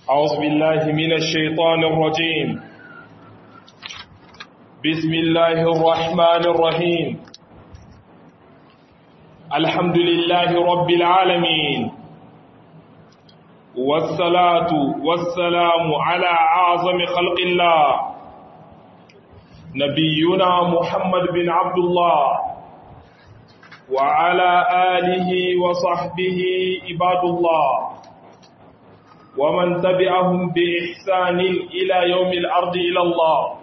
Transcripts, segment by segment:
أعوذ بالله من الشيطان الرجيم. بسم الله الرحمن الرحيم. الحمد لله رب العالمين، والصلاة والسلام على أعظم خلق الله نبينا محمد بن عبد الله وعلى آله وصحبه عباد الله ومن تبعهم بإحسان إلى يوم الأرض إلى الله.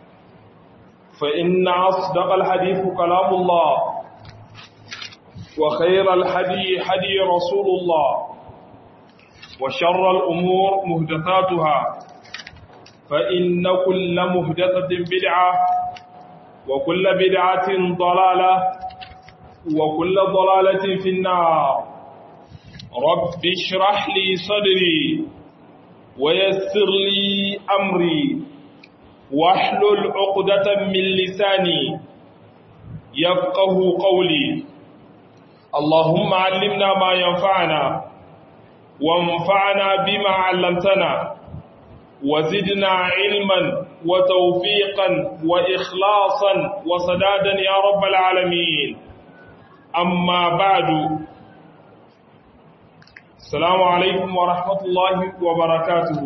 فإن أصدق الحديث كلام الله، وخير الحدي حدي رسول الله، وشر الأمور مهدثاتها، فإن كل مهدثة بدعة، وكل بدعة ضلالة، وكل ضلالة في النار. رب اشرح لي صدري ويسر لي أمري واحلل عقدة من لساني يفقه قولي. اللهم علمنا ما ينفعنا وانفعنا بما علمتنا وزدنا علما وتوفيقا وإخلاصا وسدادا يا رب العالمين. أما بعد، السلام عليكم ورحمة الله وبركاته.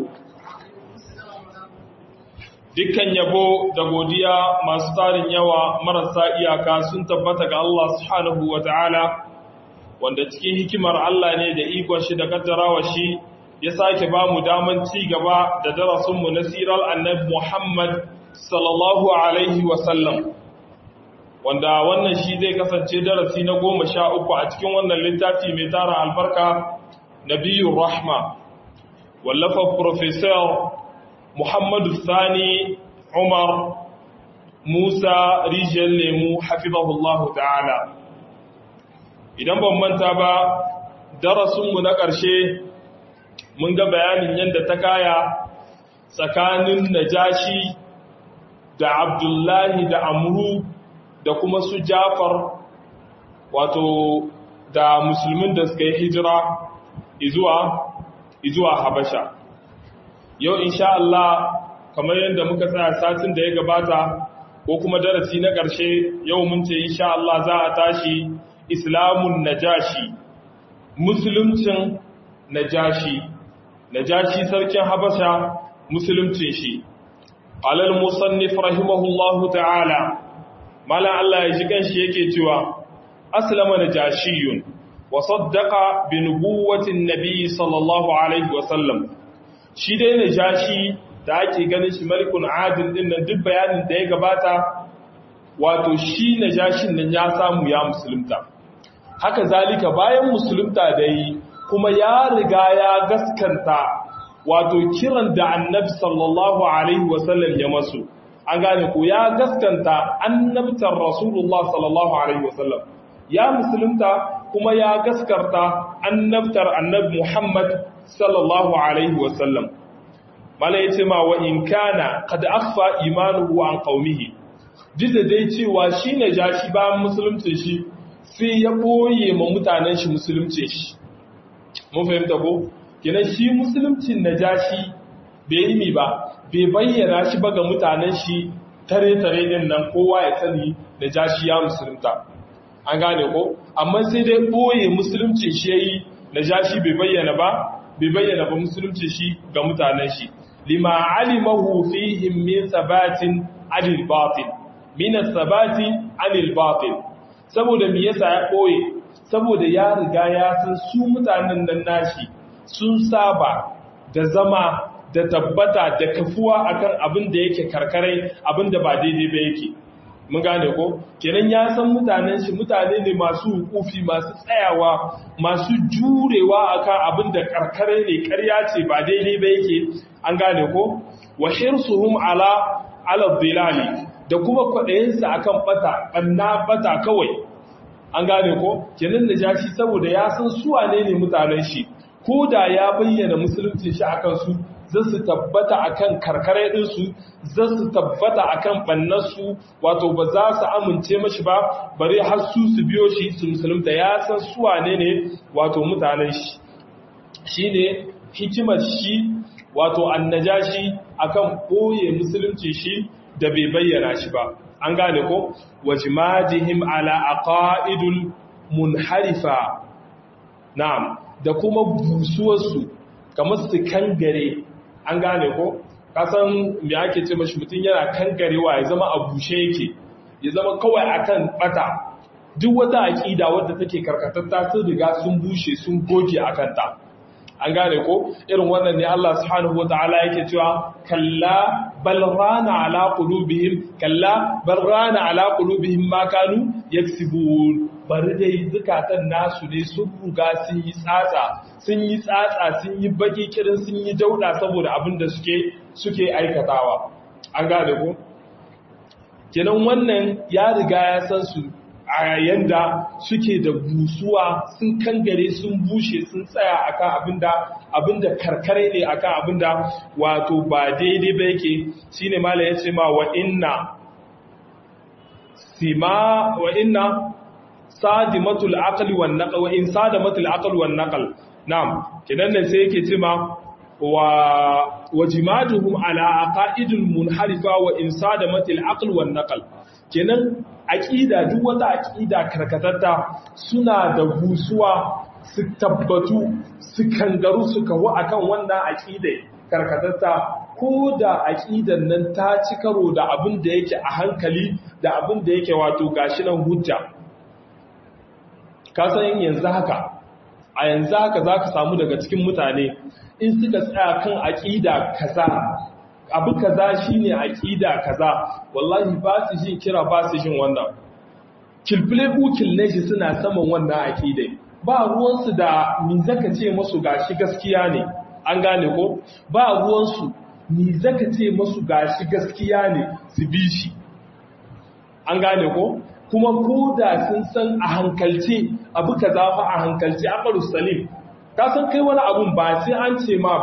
Dukkan yabo da godiya masu tarin yawa marasa iyaka sun tabbata ga Allah subhanahu wa ta'ala, wanda cikin hikimar Allah ne da ikon shi da kaddarawa shi ya sake ba mu daman ci gaba da darasinmu na sirar annabi Muhammad sallallahu alaihi wasallam, wanda wannan shi zai kasance darasi na 13 a cikin wannan littafi mai tara albarka, Nabiyur Rahma, wallafa Professor Muhammadu Sani Umar Musa Rijiyar Lemu hafizahullahu ta'ala. Idan ban manta ba, darasinmu na ƙarshe mun ga bayanin yadda ta kaya tsakanin Najashi da Abdullahi da Amru da kuma su Jafar, wato da musulmin da suka yi hijira izuwa Habasha. Yau insha Allah, kamar yadda muka tsaya satin da ya gabata ko kuma darasi na ƙarshe, yau mun ce insha Allah za a tashi Islamun Najashi, Musulumcin Najashi sarkin Habasha, musulumcin shi. Alal musannif rahimahullahu ta'ala, malan Allah ya ji kanshi yake cewa aslama najashiyun wa saddaqa bi nubuwwatin nabiy sallallahu alaihi wa sallam. Shi dai najashi da ake ganin shi malikun adil din nan, duk bayanin da ya gabata, wato shi najashin nan ya samu ya musulunta. Haka zalika bayan musulunta da yi kuma ya riga ya gaskanta wato kiran da annabi sallallahu alaihi wa sallam ya masu. An gane ko ya gaskanta annabtar Rasulullah sallallahu alaihi wa sallam, ya musulunta kuma ya gaskarta annabtar annabi Muhammad sallallahu alaihi wasallam. Mala yace ma wa in kana qad akhfa imanuhu an qaumihi, dida dai cewa shi Najashi bayan musulunci shi sai ya boye ma mutanen shi musulunci shi. Mun fahimta ko? Kenan shi musuluncin Najashi bai yi ba, bai bayyana shi ba ga mutanen shi tare din nan kowa ya sani Najashi ya musulunta. An gane ko? Amma sai dai boye musulunci shi yayi, Najashi bai bayyana ba musulunci shi ga mutanen shi. Lima alimahu fihim min sabatin anil batil, min sabati anil batil. Saboda me yasa ya boye? Saboda ya riga ya san su mutanen nan nashi sun saba da zama da tabbata da kafuwa akan abin da yake karkarai, abin da ba daidai ba yake. Mun gane ko? Kenan ya san mutanen shi mutane ne masu hukufi, masu tsayawa, masu jurewa akan abin da karkare ne, ƙarya ce ba daidai ba yake. An gane ko? Wa hirsuhum ala dhilali, da kuma kwaɗayinsa akan bata kawai. An gane ko? Kenan Najashi saboda ya san su wane ne mutanen shi, ko da ya bayyana musulunci shi akan su, za su tabbata akan karkare ɗinsu, za su tabbata akan ɓannarsu, wato ba za su amince mashi ba, bari har su biyo shi su musulunta. Ya san su wane ne wato mutanen shi. Shi ne hikimar shi wato annajashi akan boye musulunci shi da bai bayyana shi ba an gane ko wajmadihim ala aqaidul munharifa na'am da kuma busuwarsu kamar su kangare an gane ko kasan me ake ce mashi mutun yana kangarewa ya zama a bushe yake ya zama kawai akan bata duk wata aqida wadda take karkatatta sun riga sun bushe sun goge akan ta an gane ko irin wannan ne Allah subhanahu wataala yake cewa kalla bal rana ala qulubihim ma kanu yaksibun bari dai zukatan nasu ne sun ruga sun yi tsatsa sun yi baki kirin sun yi dauda saboda abin da suke aikatawa an gane ko kenan wannan ya riga ya san su a yanda suke da busuwa sun kangare sun bushe sun tsaya akan abinda karkare ne akan abinda wato ba daidai ba yake shine mala yace ma wa inna sadimatul aqli wan naql wa in sadamatul aqli wan naql na'am kidan nan sai yake cewa wa jimaduhum ala aqaidil munharifa wa in sadamatul aqli wan naql kenan aqida duk wata aqida karkatatta suna da busuwa su tabbatu su kangaru su kawo akan wannan aqida karkatatta ko da aqidan nan ta ci karo da abin da yake a hankali da abin da yake wato gashi nan hujja ka san yanzu haka zaka samu daga cikin mutane in suka tsaya kan aqida kaza abu kaza shine aqida kaza wallahi ba su jin kira ba su jin wannan kilfile ukil ne shi suna saman wannan aqida ba ruwan su da ni zaka ce musu gashi gaskiya ne an gane ko ba ruwan su ni zaka ce musu gashi gaskiya ne su bi shi an gane ko kuma ko da sun san a hankalce abu kaza fa a hankalce aqalus salim ka san kai wani abun ba sai an ce ma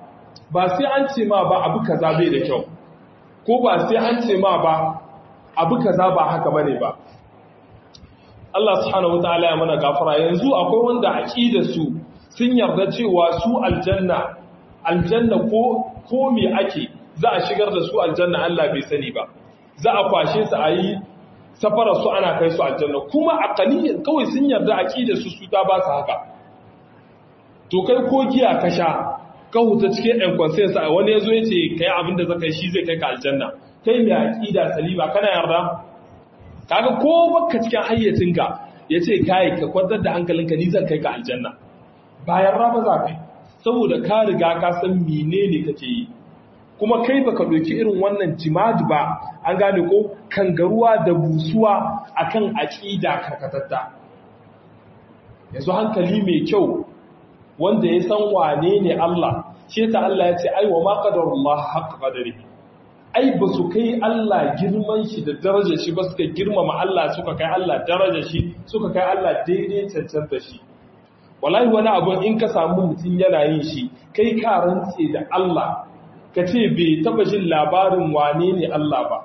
ba abu kaza bai da kyau ko ba sai an ce ma ba abu kaza ba haka bane ba Allah subhanahu wataala ya mana gafara yanzu akwai wanda aqida su sun yarda cewa su aljanna ko me ake za a shigar da su aljanna Allah bai sani ba za a kwashe su a yi safarar su ana kai su aljanna kuma aqaliyan kawai sun yarda aqida su ta ba su haka to kai ko giya ka sha ka huta cikin ɗan consensus a wani yazo yace kai abinda zaka yi shi zai kai ka aljanna kai mai aqida salima kana yarda kaga ko baka cikin hayyacinka yace kai ka kwantar da hankalinka ni zan kai ka aljanna bayan raba za kai saboda ka riga ka san menene kake yi kuma kai baka doki irin wannan jimad ba an gane ko kangaruwa da busuwa akan aqida karkatatta yanzu hankali mai kyau wanda ya san wane ne Allah shi ta Allah ya ce ai wa ma qadarullah haqq qadari ai ba su kai Allah girman shi da darajar shi ba suka girmama Allah suka kai Allah darajar shi suka kai Allah daidai cancanta shi wallahi wani abu in ka samu mutum yana yin shi kai ka rantse da Allah ka ce bai taba jin labarin wane ne Allah ba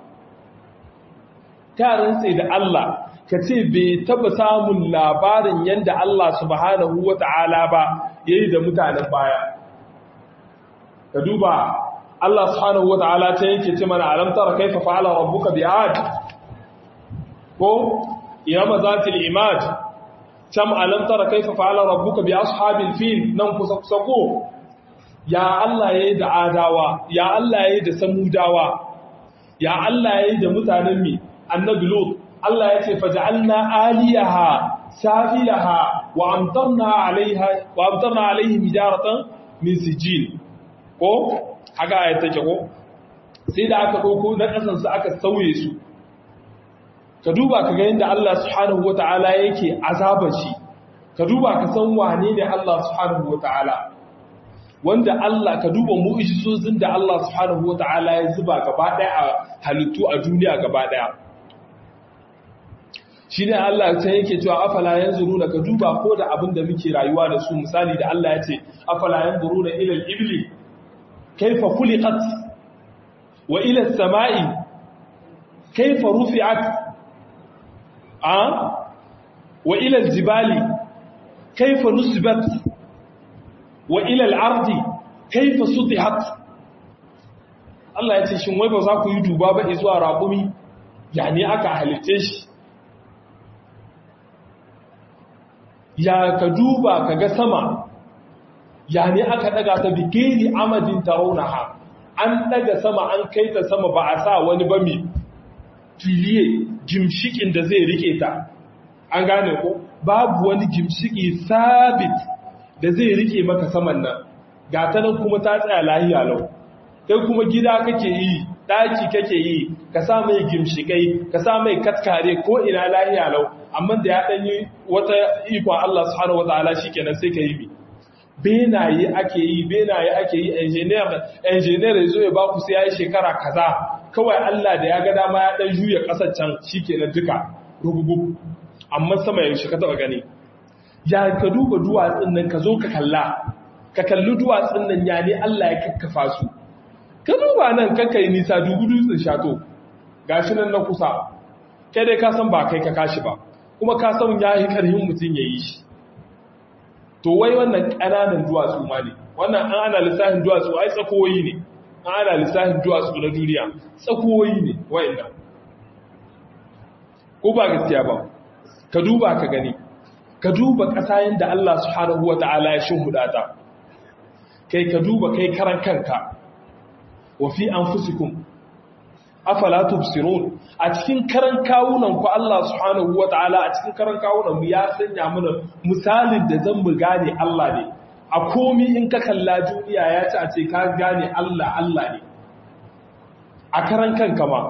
ka rantse da Allah ka ce bai taba samun labarin yanda Allah subhanahu wata'ala ba yayi da mutanen baya ka duba Allah subhanahu wata'ala ta yake ce mana alam tara kaifa fa'ala rabbuka bi'ad ko iyama zatil imad kam alam tara kaifa fa'ala rabbuka bi ashabil fil nan kusa ko ya Allah yayi da adawa ya Allah yayi da samudawa ya Allah yayi da mutanen mi annabi lut Allah yace faj'alna aliyaha safilaha wa amtarna alaihim hijaratan min sijil ko haka ayat take ko sai da aka dauko na kasan su aka sauye su ka duba ka ga yanda Allah subhanahu wataala yake azabar shi ka duba ka san wane ne Allah subhanahu wataala wanda Allah ka duba mu'jizozin da Allah subhanahu wataala ya zuba gaba daya a halittu a duniya gaba daya shine Allah sai yake cewa afala yanzuruna ka duba ko da abin da muke rayuwa da su misali da Allah ya ce afala yanzuruna ila al-ibli kayfa khuliqat wa ila as-sama'i kayfa rufi'at wa ila al-jibali kayfa nusibat wa ila al-ardi kaifa sutihat Allah ya ce shin wai ba za ku yi duba ba zuwa raƙumi ya ne aka halitte shi ya ka duba ka ga sama ya ne aka daga ta bigeri amadin tarawunaha an daga sama an kai ta sama ba a sa wani ba mai filiye gimshikin da zai rike ta an gane ko babu wani gimshiki sabit da zai rike maka saman nan ga ta nan kuma ta tsaya lahiya lau kai kuma gida kake yi daki kake yi ka sa mai gimshikai ka sa mai katkare ko ina lahiya lau amma da ya danyi wata ikon Allah subhanahu wataala shikenan sai ka yi bi benaye ake yi engineer ya zo ya ba ku sai ya yi shekara kaza kawai Allah da ya ga dama ya dan juya kasar can shikenan duka rugugu amma sama yaushe ka taba gani ya ka duba duwatsun nan ka zo ka kalli duwatsun nan ya ne Allah ya kakkafa su ka duba nan kai nisa dubu dutsen shato gashi nan na kusa kai dai ka san ba kai ka kashi ba kuma ka san ya yi karhin mutum ya yi shi to wai wannan ƙananan duwatsu ma ne wannan an ana lissafin duwatsu ai tsakowoyi ne an ana lissafin duwatsu na duniya tsakowoyi ne wa'annan ko ba gaskiya ba ka duba ka gani ka duba ƙasa yadda Allah subhanahu wata'ala ya shimhuda ta kai ka duba kai karan kanka wa fi anfusikum afala tubsirun a cikin karan kawunan ku Allah subhanahu wataala a cikin karan kawunan mu ya sanya mana misalin da zan mu gane Allah ne a komi in ka kalla duniya ya ci a ce ka gane Allah ne a karan kanka ma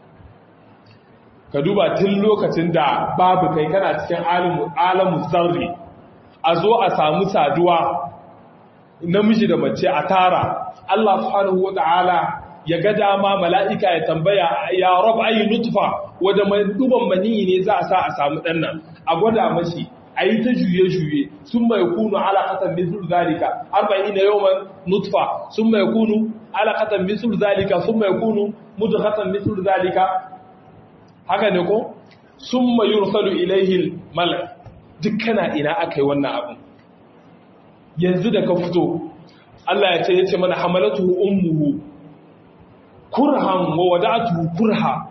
ka duba tun lokacin da babu kai kana cikin alamu zarri a zo a samu saduwa namiji da mace a tara Allah subhanahu wataala ya ga dama mala'ika ya tambaya ya rab ayi nutfa wadda mai duban maniyi ne za a sa a samu ɗannan a gwada mashi a yi ta juye-juye sun mai kunu alaƙatan misur zalika 40 yawon nutfa sun mai kunu alaƙatan misur zalika sun mai kunu mudghatan misur zalika haka ne ko sun mai yursalu ilaihil malak dukkana ina aka yi wannan abin yanzu da ka fito Allah ya ce mana hamalatuhu ummuhu kurhan wa wada'atuhu kurha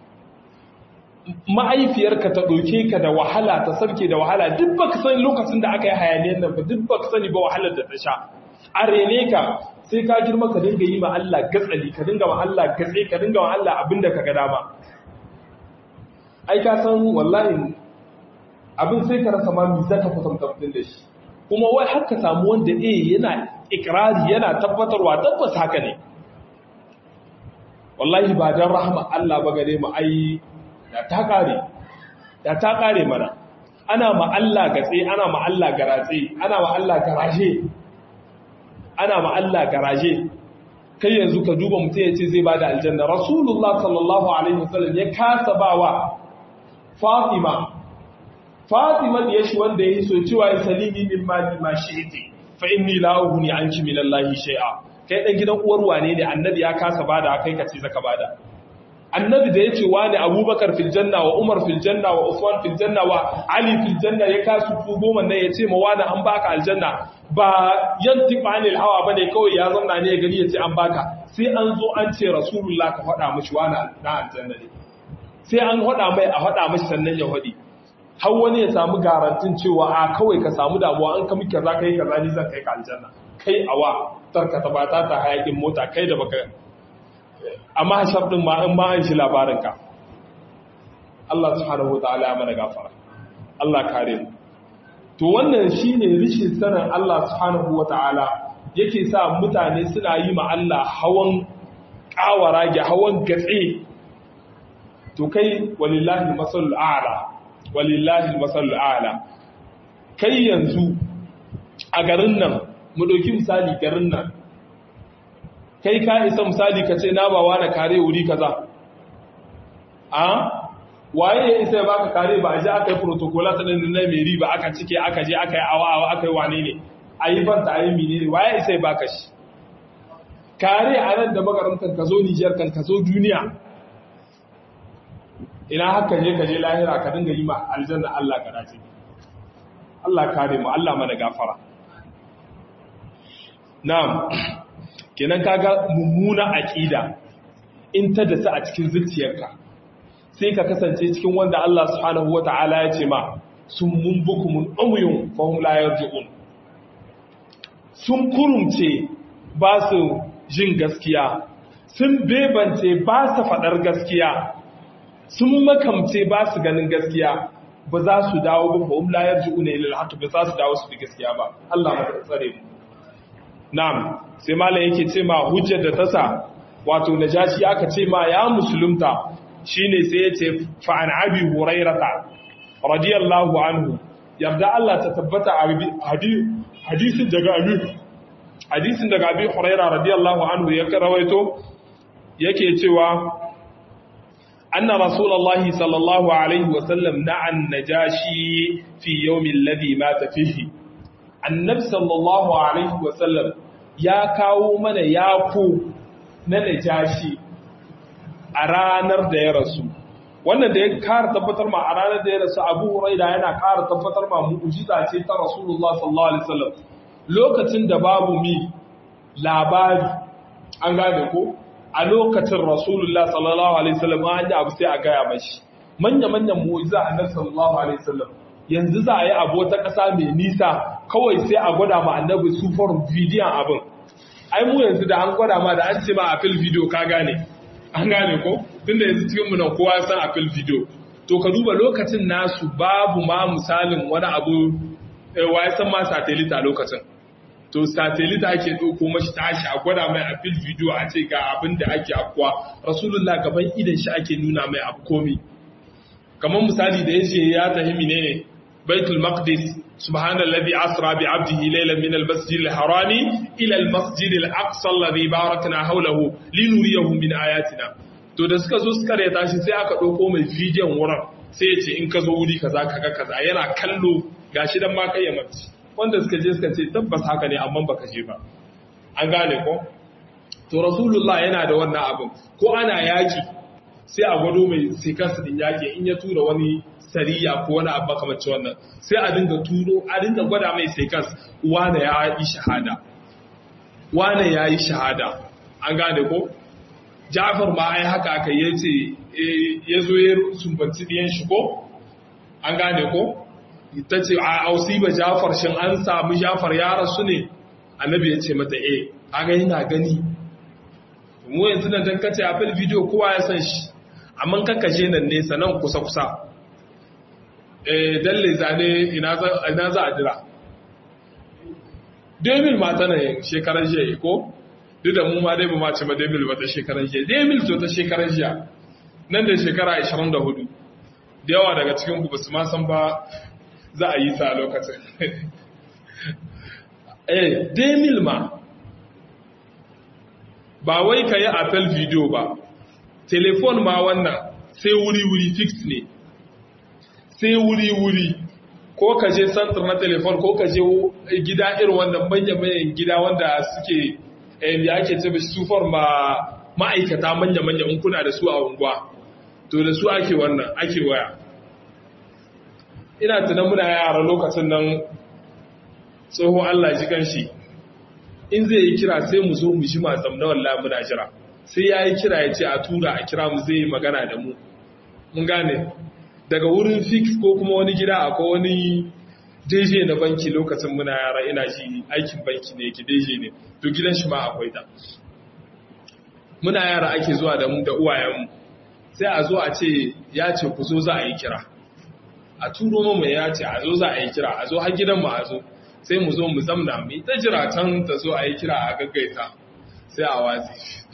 ma'aifiyarka ta ɗauke ka da wahala ta sarke da wahala duk baka sani lokacin da aka yi hayaniyar nan ba duk baka sani ba wahalar da ta sha a rene ka sai ka girma ka dinga yi ma Allah gatsali ka dinga ma Allah gatse ka dinga ma Allah abinda ka ga dama ai ka san wallahi abin sai ka rasa ma mi zaka kwatanta mutum da shi kuma wai har ka samu wanda yana ikrari yana tabbatarwa tabbas haka ne wallahi ba dan rahama Allah ba gare mu ai da ta kare mana ana ma Allah gatse ana ma Allah garatse ana ma Allah garaje kai yanzu ka duba mutum ya ce zai bada aljanna rasulullah sallallahu alaihi wasallam ya kasa bawa Fatima da yashi wanda ya so cewa ya salimi min mali ma shi'ti fa inni la ughni anki min Allah shay'a kai dan gidan uwar wane ne annabi ya kasa bada kai kace zaka bada annabi da yace wani Abubakar fil janna wa Umar fil janna wa Uthman fil janna wa Ali fil janna ya kasu su goma ne yace ma wani an baka aljanna ba yantiqa anil hawa bane kawai ya zauna ne ya gari yace an baka sai an zo an ce rasulullah ka faɗa mishi wani na aljanna ne sai an faɗa mai a faɗa mishi sannan ya faɗi har wani ya samu garantin cewa a kawai ka samu damuwa an kami kaza kai kaza ni zan kai ka aljanna kai awa tarkata ba ta hayakin mota kai da baka amma hashar din ma in ma an shi labarin ka Allah subhanahu wataala ya mana gafara Allah kare mu to wannan shine rishin sanin Allah subhanahu wataala yake sa mutane suna yi ma Allah hawan kawara ga hawan gatse to kai walillahi masalul a'la walillahi masalul a'la kai yanzu a garin nan mu dauki misali garin nan kai ka isa misali ka ce na bawa na kare wuri kaza a waye ya isa baka kare ba a ji aka yi protocola ta nan na mai riba aka cike aka je aka yi awa aka yi wane ne a yi banta a yi mine ne waye isa baka shi kare a nan da makarantar ka zo Nijar kan ka zo duniya ina haka je ka je lahira ka dinga yi ma aljanna Allah ka dace Allah kare mu Allah mana gafara na'am kenan kaga mummuna aqida in ta dasa a cikin zuciyarka sai ka kasance cikin wanda Allah subhanahu wata'ala ya ce ma summun bukumun umyun fahum la yarji'un, sun kurumce ba su jin gaskiya, sun bebance ba su faɗar gaskiya, sun makamce ba su ganin gaskiya, ba za su dawo ba fahum la yarji'un ila al-haqq, ba za su dawo su bi gaskiya ba. Allah ya tsare mu. Na'am, sai malam yake ce ma hujjar da ta sa wato Najashi aka ce ma ya musulunta shine sai ya ce fa an abi hurairata radiyallahu anhu, yarda Allah ta tabbata a hadisin daga abi huraira radiyallahu anhu ya rawaito yake cewa anna rasulullahi sallallahu alaihi wasallam na'an Najashi fi yawmin ladhi mata fihi. Annabi sallallahu alaihi wasallam ya kawo mana yako na Najashi a ranar da ya rasu. Wannan da ya kara tabbatar ma a ranar da ya rasu, Abu Huraira yana kara tabbatar ma mu'jiza ce ta Rasulullah sallallahu alaihi wasallam lokacin da babu labari, an gane ko a lokacin Rasulullah sallallahu alaihi wasallam an yi abu sai a gaya mashi manya-manyan mu'jiza Annabi sallallahu alaihi wasallam. Yanzu za a yi abu wata ƙasa mai nisa kawai sai a gwada ma Annabi su form bidiyon abin. Ai mu yanzu da an gwada ma da an ce ma a fil video ka gane, an gane ko tunda yanzu cikin mu nan kowa ya san a fil video. To ka duba lokacin nasu babu ma misalin wani abu wa ya san ma satellite a lokacin. To satellite ake ɗauko mashi tashi a gwada mai a fil video a ce ga abin da ake afkuwa. Rasulullah gaban idan shi ake nuna mai abu komi. Kamar misali da yace ya tahimi ne Baitul Maqdis, subhanallazi asra bi 'abdihi laylan min al-masjidil harami ila al-masjidil aqsa alladhi barakna hawlahu linuriyahu min ayatina. To da suka zo suka reta shi sai aka ɗauko mai bidiyon wurin sai ya ce in ka zo wuri kaza kaga kaza, yana kallo gashi dan ma kai ya mace. Wanda suka je suka ce tabbas haka ne amma baka je ba. An gane ko? To Rasulullah yana da wannan abin. Ko ana yaki sai a gwado mai sikas din yaki in ya tura wani sariya ko wani abu kamar wannan sai a dinga gwada mai sikas wane ya yi shahada. An gane ko? Ja'far ma ai haka aka yace yazo ya sumbanci diyan shi ko? An gane ko? Ta ce a ausiba Jafar, shin an samu Jafar ya rasu ne? Annabi ya ce mata aga yana gani. Mu yanzu nan dan kace a fil video kowa ya san shi, amma kakkaje nan nesa nan kusa kusa. Dalle zane ina za a dira. 2000 mata ne shekaran jiya ko? Duk da mu ma dai ba ma ce ma 2000 ba ta shekaran jiya. 2000 to ta shekaran jiya. Nan da shekara 24. Da yawa daga cikin ku ba su ma san ba za a yi ta a lokacin. Demil ma ba wai ka yi apple video ba, telefon ma wannan sai wuri-wuri fix ne, sai wuri-wuri ko ka je santar na telefon ko ka je gida irin wannan manya-manyan gida wanda suke ya ake ce ba su forma ma'aikata manya-manya in kuna da su a unguwa, to da su ake wannan ake waya. Ina tunan muna yara lokacin nan tsohon Allah ji kanshi in zai yi kira sai mu zo mu ji matsam na wallahi muna jira sai ya yi kira ya ce a tura a kira mu zai yi magana da mu, mun gane daga wurin fix ko kuma wani gida akwai wani deje na banki lokacin muna yara ina ji aikin banki ne yake deje ne to gidan shi ma akwai ta. Muna yara ake zuwa da mu da uwayenmu sai a zo a ce ya ce ku zo za a yi kira, a turo mu ya ce a zo za a yi kira, a zo har gidan mu a zo sai mu zo mu zamna mu ta jira can ta zo a yi kira a gaggaita sai a watsi.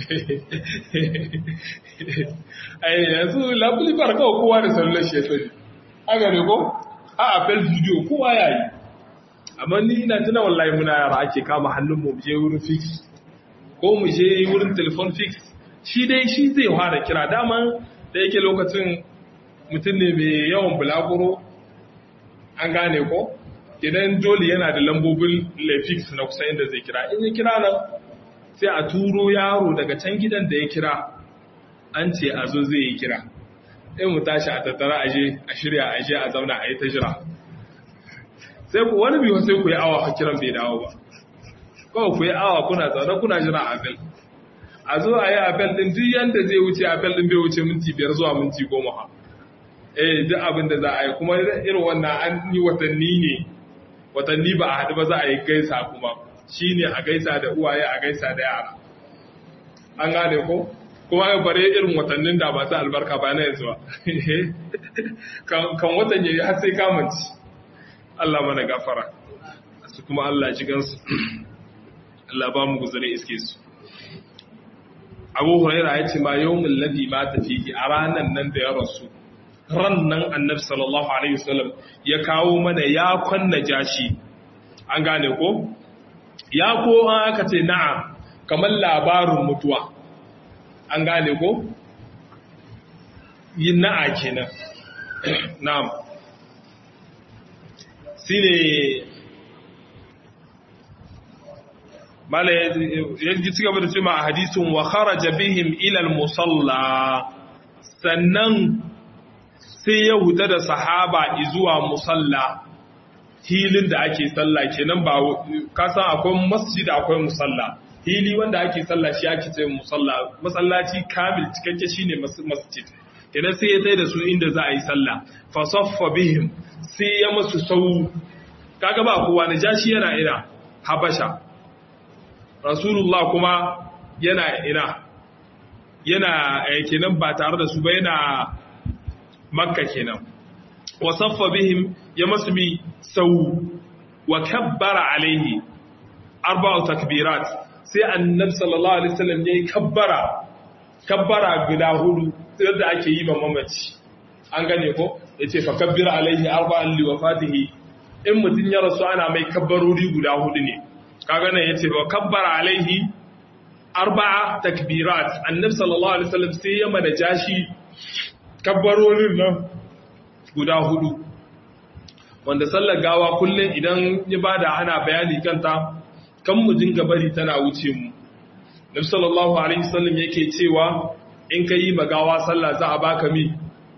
Ai yanzu labuli farka kowa da sallar shi ya sani, haka ne ko a apel video kowa ya yi, amma ni ina tuna wallahi muna yara ake kama hannun mu je wurin fix ko mu je wurin telefon fix, shi dai shi zai fara kira daman da yake lokacin mutum ne mai yawan bulaguro, an gane ko idan dole yana da lambobin lefix na kusa inda zai kira, in ya kira nan sai a turo yaro daga can gidan da ya kira an ce a zo zai yi kira, in mu tashi a tattara aje a shirya aje a zauna a yi ta jira sai ku wani biyu sai ku yi awa kiran bai dawo ba, kawai ku yi awa kuna zaune kuna jira apel a zo a yi apel din duk yanda zai wuce apel din bai wuce minti 5 zuwa minti 10 ha duk abin da za a yi kuma irin wannan an yi watanni ba a haɗu ba za a yi gaisa kuma shine a gaisa da uwaye a gaisa da yara an gane ko kuma ya bare irin watannin da ba su albarka ba na yanzu ba kan watan yayi har sai kamanci Allah mana gafara su kuma Allah ji gansu Allah ba mu guzuri iske su Abu Hurairah ya ce ma yawmul ladhi mata fihi a ranan nan da ya rasu ran nan Annabi sallallahu alaihi wasallam ya kawo mana ya kwanna jashi an gane ko ya ko an aka ce na'am kamar labarin mutuwa an gane ko yin na'a kenan na'am shine mala yaji cigaba da cewa a hadisin wa kharaja bihim ila al-musalla sannan sai ya huta da sahaba zuwa musalla hilin da ake sallah kenan ba ka san akwai masjid akwai musalla hili wanda ake sallah shi ake ce musalla masallaci kamil cikakke shine masjid kenan sai ya tsaye da su inda za a yi sallah fa saffa bihim sai ya musu sau kaga ba kowa najashi yana ina habasha rasulullah kuma yana kenan ba tare da su ba yana makka kenan wa saffa bihim ya musu mi sau wa kabbara alaihi arba'u takbirat sai annabi sallallahu alaihi wasallam yayi kabbara guda hudu yadda ake yi ba mamaci an gane ko yace fa kabbira alaihi arba'an li wafatihi in mutun ya rasu ana mai kabbarori guda hudu ne kaga nan yace fa kabbara alaihi arba'a takbirat annabi sallallahu alaihi wasallam sai ya mana jashi kabbarorin nan guda hudu wanda sallar gawa kullun idan ibada ana bayani kanta kan mu dinga bari tana wuce mu nabi sallallahu alaihi wasallam yake cewa in kai magawa sallah za a baka mi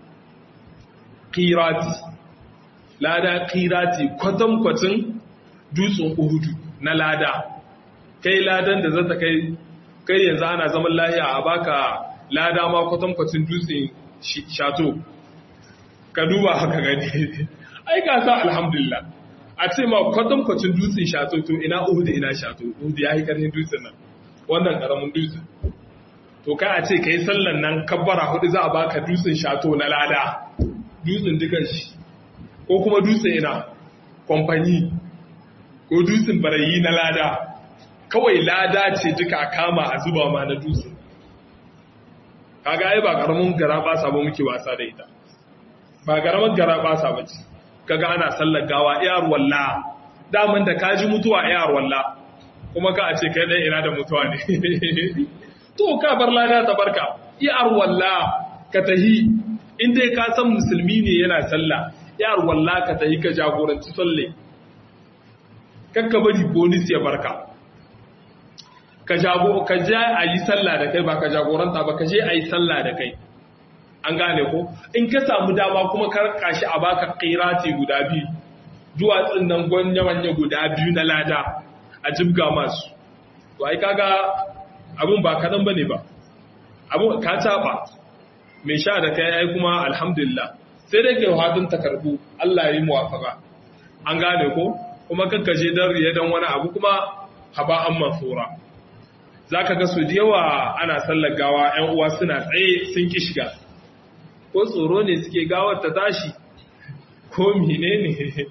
qirati lada qirati kwatin dutsen uhudu na lada kai ladan da zata kai yanzu ana zaman lahiya a baka lada ma kwatin dutsen shato ka duba haka gani ai ka sa alhamdulillah a ce ma kwatankwacin dutsen shato to ina uhudu ina shato uhudu ya yi karnin dutsen nan wannan karamin dutsen to kai a ce ka yi sallan nan kabbara hudu za a baka dutsen shato na lada dutsen dukan shi ko kuma dutsen ina kwamfani ko dutsen barayi na lada kawai lada ce duka kama a zuba ma na dutsen kaga ai ba karamin gara ba sa ba muke wasa da ita ba karamin gara ba sa ba ce kaga ana sallar gawa iyar walla daman da kaji mutuwa iyar walla kuma ka a ce kai dan ina da mutuwa ne to ka bar lada ta barka iyar walla ka tahi inda ka san musulmi ne yana sallah iyar walla ka tahi ka jagoranci salle kakka bari bonus ya barka ka je a yi sallah da kai ba ka jagoranta ba ka je a yi sallah da kai an gane ko in ka samu dama kuma ka raka shi a baka qirati guda biyu duwatsun nan gwanya guda biyu na lada a jibga masu to ai kaga abun ba kadan bane ba abun ka taba mai sha da kai ai kuma alhamdulillah sai dai kai hadin takarbu Allah ya yi muwafaka an gane ko kuma kakkaje dan riya dan wani abu kuma haba an mafura zaka ga su da yawa ana sallar gawa ƴan uwa suna tsaye sun ki shiga ko tsoro ne suke gawar ta tashi ko menene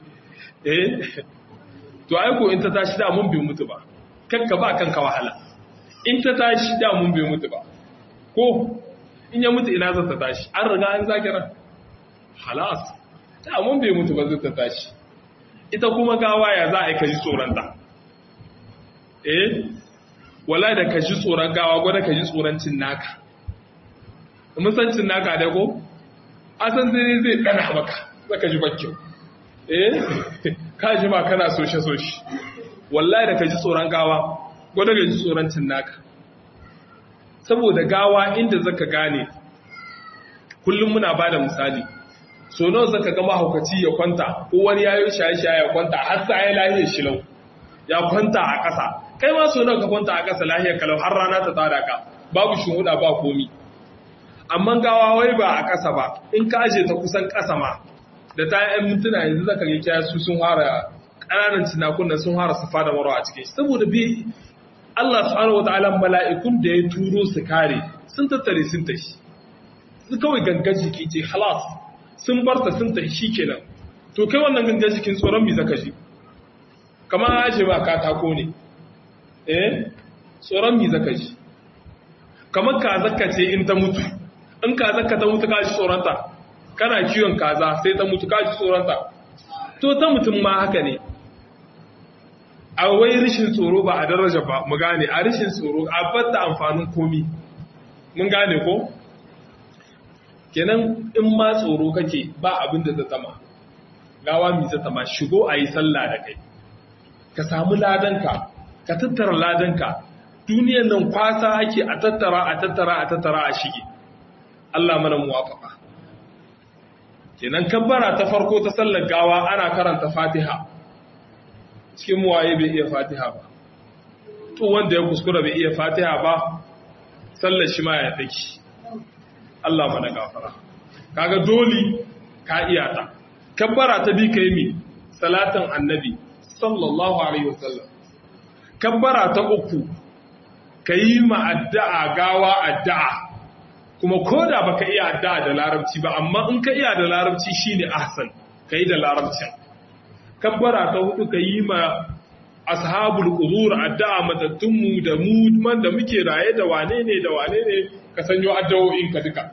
to ai ko in ta tashi da mun bai mutu ba kakka ba kanka wahala in ta tashi da mun bai mutu ba ko in ya mutu ina zai ta tashi an riga an zakira halas da mun bai mutu ba zai ta tashi ita kuma gawa ya za a yi kaji tsoronta wala da kaji tsoron gawa gwada kaji tsoron cin naka musancin naka da ko asan zai dana maka zaka ji bakkin ka ji ma kana soshe wallahi da ka ji tsoron gawa gwada ga ji tsoron cin naka saboda gawa inda zaka gane kullum muna bada misali so nawa zaka ga mahaukaci ya kwanta ko wani yayin shaye-shaye ya kwanta har sai ya lahiye shi lau ya kwanta a ƙasa kai ma so nawa ka kwanta a ƙasa lahiyar kalau har rana ta tada ka babu shuhuda ba komi amma gawa wai ba a ƙasa ba in ka aje ta kusan ƙasa ma da ta yi mintuna yanzu zaka ga kiya su sun fara ƙananan cinakun da sun fara safa da marwa a cikin shi saboda bi Allah subhanahu wataala mala'ikun da ya turo su kare sun tattare sun tashi su kawai gangan jiki ce halas sun barta sun tashi shikenan to kai wannan gangan jikin tsoron mi zaka ji kamar aje ba katako ne tsoron mi zaka ji kamar kazakka ce in ta mutu in kazakka ta mutu ka ji tsoronta kana kiwon kaza sai ta mutu ka ji tsoronta to ta mutum ma haka ne a wai rishin tsoro ba a daraja ba mu gane a rishin tsoro a batta amfanin komi mun gane ko kenan in ma tsoro kake ba abin da ta tama gawa mi ta tama shigo a yi sallah da kai ka samu ladanka ka tattara ladanka duniyan nan kwasa ake a tattara a shige Allah mana muwafaka kenan kabbara ta farko ta sallar gawa ana karanta Fatiha cikin muwaye bai iya Fatiha ba to wanda ya kuskura bai iya Fatiha ba sallar shi ma ya daki Allah mana gafara kaga dole ka iya ta kabbara ta bi kai mi salatin annabi sallallahu alaihi wasallam kabbara ta uku kayi ma addu'a gawa addu'a kuma koda baka iya addu'a da larabci ba amma in ka iya da larabci shine ahsan kai da larabcin kabbara ta hudu kayi ma ashabul qubur addu'a matattunmu da mu man da muke raye da wane ne ka sanyo addu'o'in ka duka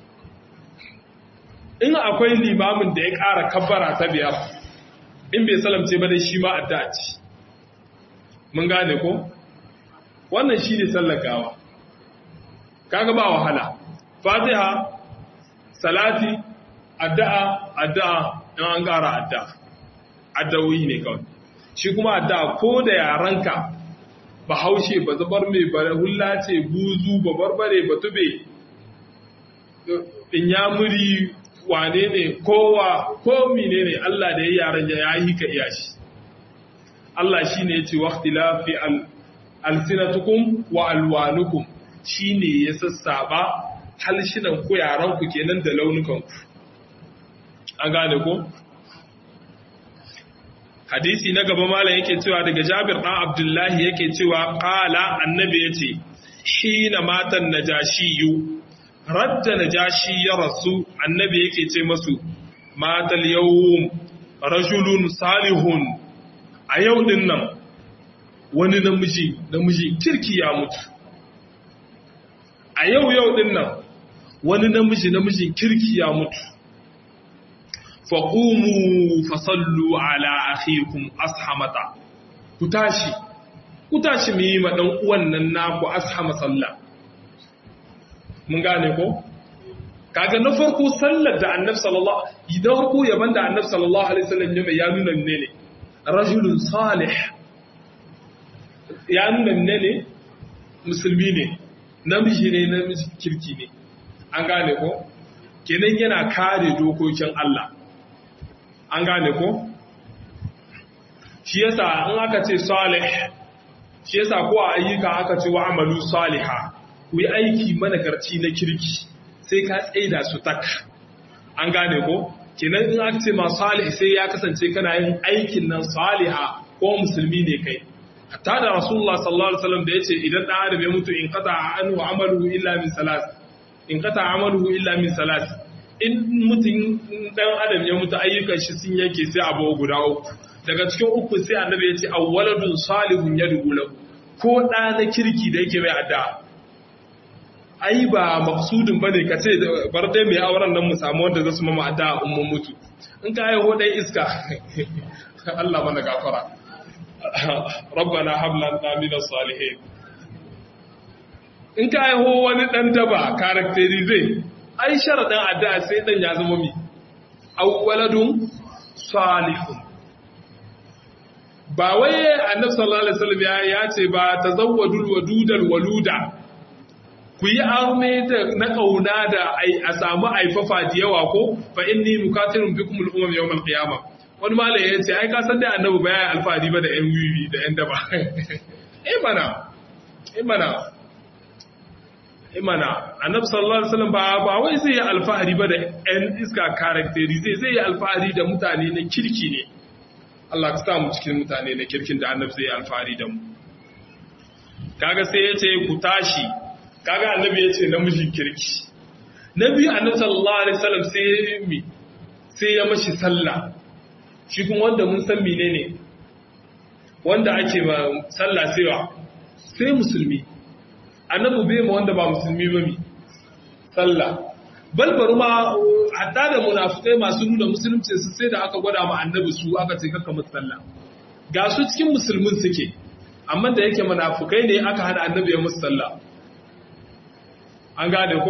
in akwai limamin da ya ƙara kabbara ta biyar in bai salamce ba dai shi ma addu'a ce mun gane ko wannan shine sallar gawa kaga ba wahala Fatiha salati addu'a in an ƙara addu'o'i ne kawai shi kuma addu'a ko da yaranka bahaushe ba zabar mai hulla ce buzu ba barbare ba tube inyamuri wane ne kowa ko mine ne Allah da ya yaran ya yi ka iya shi Allah shi ne ya ce waqtilafi alsinatukum wa alwanukum shi ne ya sassaba halshinan ku yaran ku kenan da launukan ku an gane ko hadisi na gaba malam yake cewa daga Jabir dan Abdullahi yake cewa qala annabi yace shi na matan najashiyu radda najashi ya rasu annabi yake ce masu matal yawm rajulun salihun a yau din nan wani namiji kirki ya mutu a yau din nan wani namijin kirki ya mutu faqumu fasallu ala akhikum ashamata ku tashi mu yi ma dan uwan nan naku ashama sallah mun gane ko kaga na farko sallar da annabi sallallahu idan farko yaban da annabi sallallahu alaihi wasallam ya nuna ne rajulun salih ya nuna ne musulmi ne namiji kirki ne an gane ko kenan yana kare dokokin Allah an gane ko shi yasa in aka ce salih shi yasa ko a ayyuka aka ce wa amalu salihah ku yi aiki managarci na kirki sai ka tsaida su tak an gane ko kenan in aka ce ma salih sai ya kasance kana yin aikin nan saliha ko musulmi ne kai hatta da rasulullah sallallahu alaihi wasallam da yace idan dan adam ya mutu in qata anhu amaluhu illa min salas in mutum dan adam ya mutu ayyukan shi sun yake sai abu guda uku daga cikin uku sai annabi ya ce awwaladun salihun yad'u lahu ko da na kirki da yake mai addu'a ai ba maksudin bane ka ce bar dai mai auren nan mu samu wanda zasu mama addu'a ummun mutu in ka yi hodai iska Allah mana gafara rabbana hab lana min as-salihin in ka yi ho wani dan daba characterize ai sharadin addu'a sai dan ya zama mi awwaladun salihun ba wai annabi sallallahu alaihi wasallam ya ce ba tazawwadul wadudal waluda ku yi arme na kauna da a samu aifafa da yawa ko fa inni mukatirun bikum al-umam yawm al-qiyamah wani malam ya ce ai ka san dai annabi ba ya alfahari ba da yan wiwi da yan daba imana annabi sallallahu alaihi wasallam ba wai zai yi alfahari ba da yan iska karakteri zai yi alfahari da mutane na kirki ne. Allah ka sa mu cikin mutane na kirkin da annabi zai yi alfahari da mu. Kaga sai ya ce ku tashi, kaga annabi ya ce namijin kirki. Na biyu annabi sallallahu alaihi wasallam sai ya mashi sallah. Shi kuma wanda mun san menene wanda ake ma sallah sai musulmi. Annabi bai ma wanda ba musulmi ba mi sallah. Balbaru ma hatta da munafikai masu nuna musulunci su sai da aka gwada ma annabi su aka ce kaka musu sallah. Ga su cikin musulmin suke, amma da yake munafikai ne aka hana annabi ya musu sallah. An gane ko?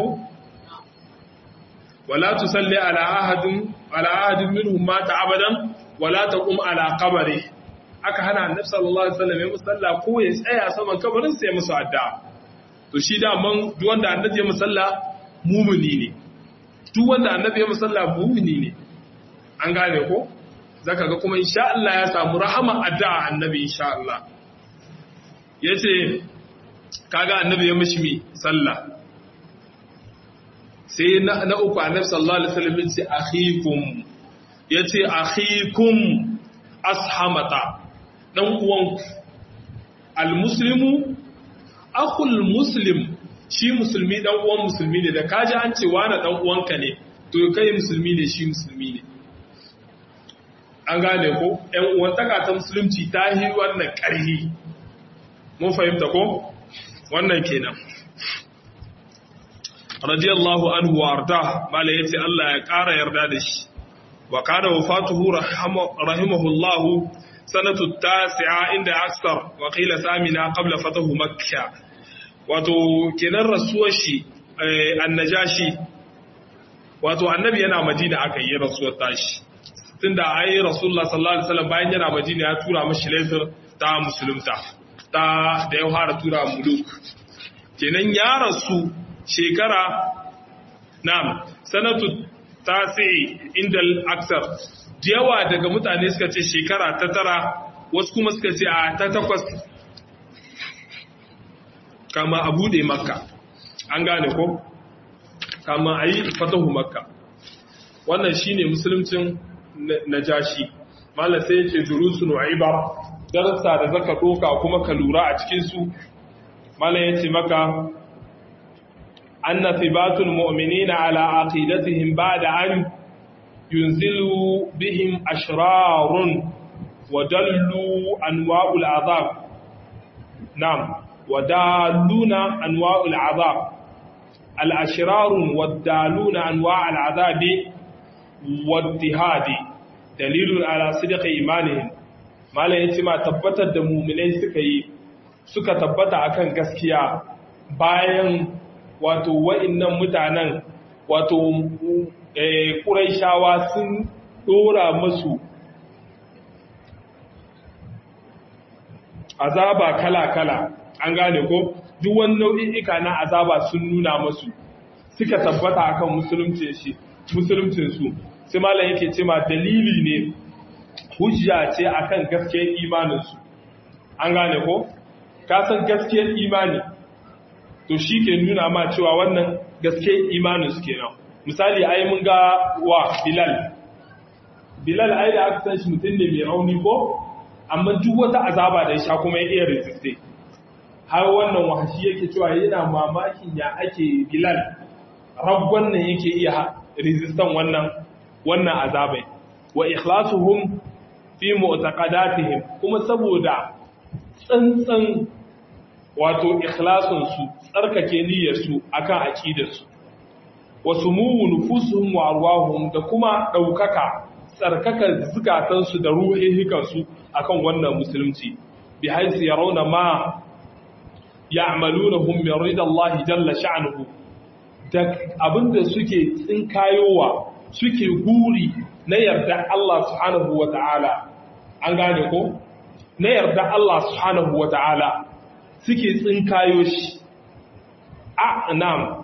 Wala tusalli ala ahadin minhum mata abadan wala taqum ala qabri. Aka hana annabi sallallahu alaihi wasallam ya musu sallah ko ya tsaya saman kabarin sai ya musu addu'a. To shi da man duk wanda annabi ya musu sallah mumini ne. Duk wanda annabi ya musu sallah mumini ne. An gane ko? Zaka ga kuma insha Allah ya samu rahama addu'a annabi insha Allah. Yace kaga annabi ya mishi mi sallah. Sai na uku annabi sallallahu alaihi wasallam yace akhikum, yace akhikum ashamata, dan uwanku almuslimu akhul muslim, shi musulmi dan uwan musulmi ne. Da kaji an ce wani dan uwanka ne to kai musulmi ne, shi musulmi ne. An gane ko ƴan uwantaka ta musulunci ta yi wannan ƙarhi. Mun fahimta ko wannan kenan. Radiyallahu anhu wa arda, mala yace Allah ya ƙara yarda da shi. Wa kana wafatuhu rahimahullahu sanatu tasi'a inda aksar wa qila samina qabla fatahu makkah. Wato kenan rasuwar shi annajashi, wato annabi yana Madina aka yi rasuwar tashi. Tunda ai Rasulullah sallallahu alaihi wasallam bayan yana Madina ya tura mashi laifin ta musulunta da ya fara tura muluk. Kenan ya rasu shekara sanatu tasi'i inda al-aksar. Yawa daga mutane suka ce shekara ta 9, wasu kuma suka ce a ta 8 kama a bude Makka. An gane ko? Kama a yi fatahu Makka. Wannan shine musuluncin Najashi. Mallan sai yace durusun wa ibar, darasa da zaka doka kuma ka lura a cikin su. Mallan yace maka anna thibatul mu'minina ala aqidatihim ba'da an yunzilu bihim ashrarun wa dallu anwa'ul azab. Na'am, wa dalluna anwa'ul azab. Al-ashrarun wa dalluna anwa'ul azabi wattihadi dalilun ala sidqi imanihim. Malai yace ma tabbatar da mu'minai suka tabbata akan gaskiya bayan wato wa'annan mutanen wato Quraishawa sun dora musu azaba kala-kala. An gane ko duk wani nau'i'ika na azaba sun nuna musu, suka tabbata akan musuluncin su. Sai malam yake ce ma dalili ne, hujja ce akan gaskiyar imanin su. An gane ko ka san gaskiyar imani to shi ke nuna ma cewa wannan gaskiyar imanin su kenan. Misali ai mun ga wa Bilal ai da aka san shi mutum ne mai rauni ko, amma duk wata azaba da ya sha kuma ya iya resiste. Har wannan wahashi yake cewa yana mamakin ya ake Bilal rabban nan yake iya resistan wannan azabai. Wa ikhlasuhum fi mu'taqadatihim, kuma saboda tsantsan wato ikhlasun su, tsarkake niyyar su akan aqidar su. Wa sumuwu nufusuhum wa arwahum, da kuma daukaka tsarkakar zukatan su da ruhihikan su akan wannan musulunci. Bi haythu yarawna ma ya'malunahum min ridallahi jalla sha'nuhu, da abinda suke tsinkayowa suke guri na yarda Allah subhanahu wa ta'ala. An gane ko? Na yarda Allah subhanahu wa ta'ala suke tsinkayo shi.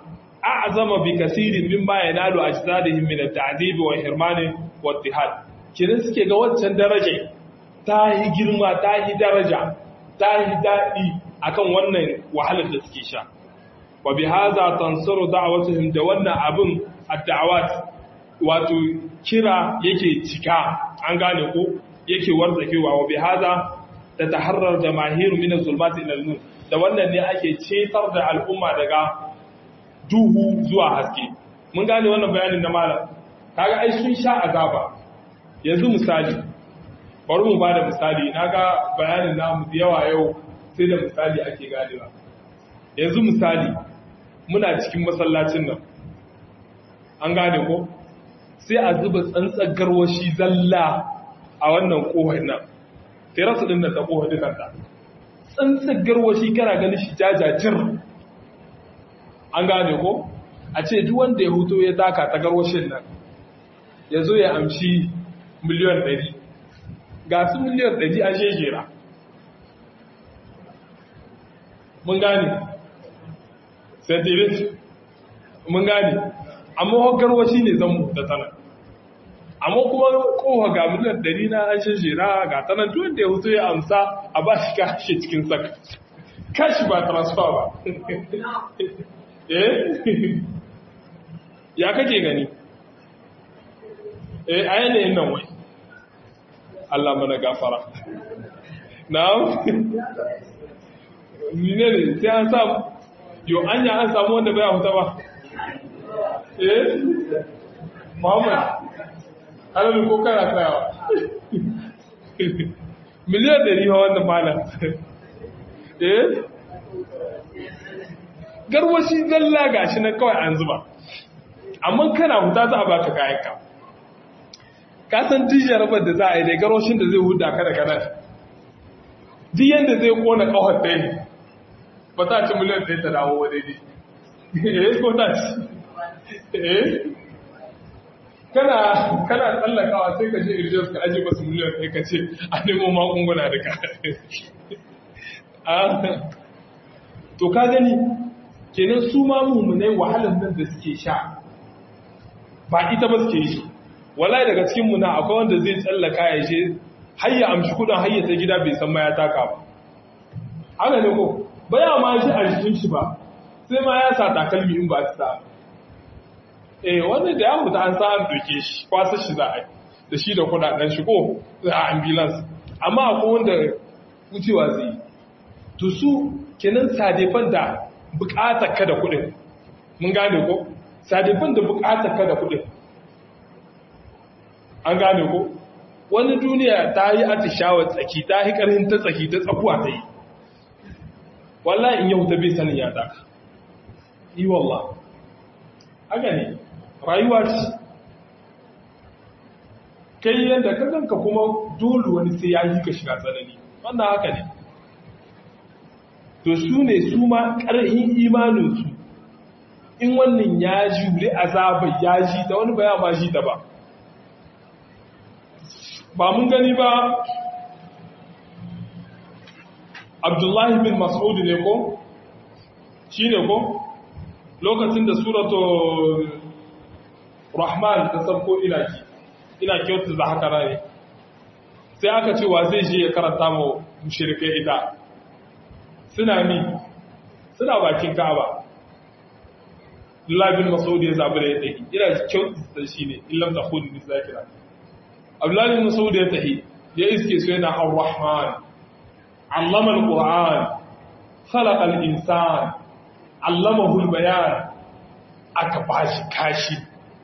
A'azama bi kasirin min ma yanalu ajsadihim min at-ta'dib wa hirman wa ittihad. kenan suke ga waccan daraja ta yi girma ta yi daraja ta yi daɗi akan wannan wahalar da suke sha wa bi haza tansaru da'watuhum da wannan abin ad-da'awat wato kira yake cika an gane ko yake warzakewa wa bi haza tataharrar jamaahiru min az-zulmati ila an-nur da wannan ne ake cetar da al'umma daga duhu zuwa haske mun gane wannan bayanin na malam kaga ai sun sha azaba yanzu misali bari mu bada misali naga bayanin namu da yawa yau sai da misali ake ganewa yanzu misali muna cikin masallacin nan an gane ko sai a zuba tsantsar garwashi zalla a wannan kohar nan terasu din nan da kohar dukanta tsantsar garwashi kana ganin shi jajajir an gane ko a ce duk wanda ya huto ya taka ta garwashin nan ya zo ya amshi miliyan 100 ga su miliyan 100 a shejera mun gane sentirit mun gane amma garwashi ne zan mu da tana amma kuma kowa ga miliyan 100 na an shejera ga tanan duk wanda ya huto ya amsa a ba shi kashi cikin saka kashi ba transfer ba ya kake gani a yanayin nan wai Allah mana gafara na'am ne sai an samu yo anya an samu wanda bai huta ba Muhammad alalu ko kana tsayawa miliyan 100 ha wannan malam garwashi zalla gashi na kawai an zuba amma kana huta za a baka kayanka ka san dijiyar rabar da za a yi da garwashin da zai huda ka da kanar duk yadda zai kona kawar ɗaya ne ba ta ci miliyan ɗaya ta dawo wa daidai ko ta ci kana tsallakawa sai ka je irjiyar ka ajiye basu miliyan ɗaya ka ce a nemo magunguna da ka to ka gani kenan su ma mummunai wahalar nan da suke sha ba ita ba suke yi wallahi daga cikin muna akwai wanda zai tsallaka ya je har ya amshi kudin har ya ta gida bai san ma ya taka ba haka ne ko baya ma shi a jikin shi ba sai ma ya sa takalmi in ba su sa wanda da ya mutu an sa an doke shi kwasa shi za a yi da shi da kudaden shi ko a ambulance amma akwai wanda wucewa zai yi to su kenan sadefan da bukatar ka da kudin mun gane ko sadefan da bukatar ka da kudin an gane ko wani duniya ta yi atishawar tsaki ta yi karhin ta tsaki ta tsakuwa ta yi wallahi in yau ta bai sanin ya daka yi wallah haka ne rayuwa ce kai yadda ka ganka kuma dole wani sai ya yi ka shiga tsanani wannan haka ne to su ne su ma ƙarhin imaninsu in wannan ya jure azabar ya ji da wani baya ma ji da ba mun gani ba Abdullahi bin Mas'ud ne ko shi ne ko lokacin da suratu Rahman ta sabko ina kyautu da haka ne sai aka ce wa zai je ya karanta mu mushrikai ita suna bakin Ka'aba Abdullahi bin Mas'ud ya zabi da ya tafi ina kyautu da shi ne illam takhun bi zakira Abdullahi bin Mas'ud ya tafi ya iske su yana Ar-Rahman allama al-Qur'an khalaqa al-insan allamahu al-bayan aka bashi kashi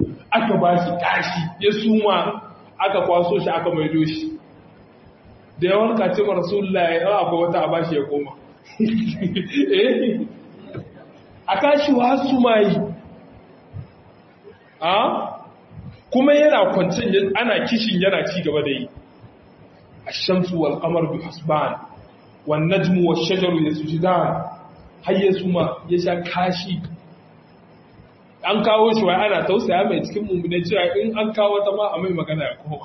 ya suma aka kwaso shi aka maido shi da yawan kace ma Rasulullahi akwai wata abashi ya koma aka shi wa sumai kuma yana kwancin ana kishin yana ci gaba da yi ash-shamsu wal qamaru bi husban wan najmu wash shajaru yasjudan hayya suma ya sha kashi an kawo shi wai ana tausaya mai cikin mummune cewa in an kawo ta ma a mai magana ya koma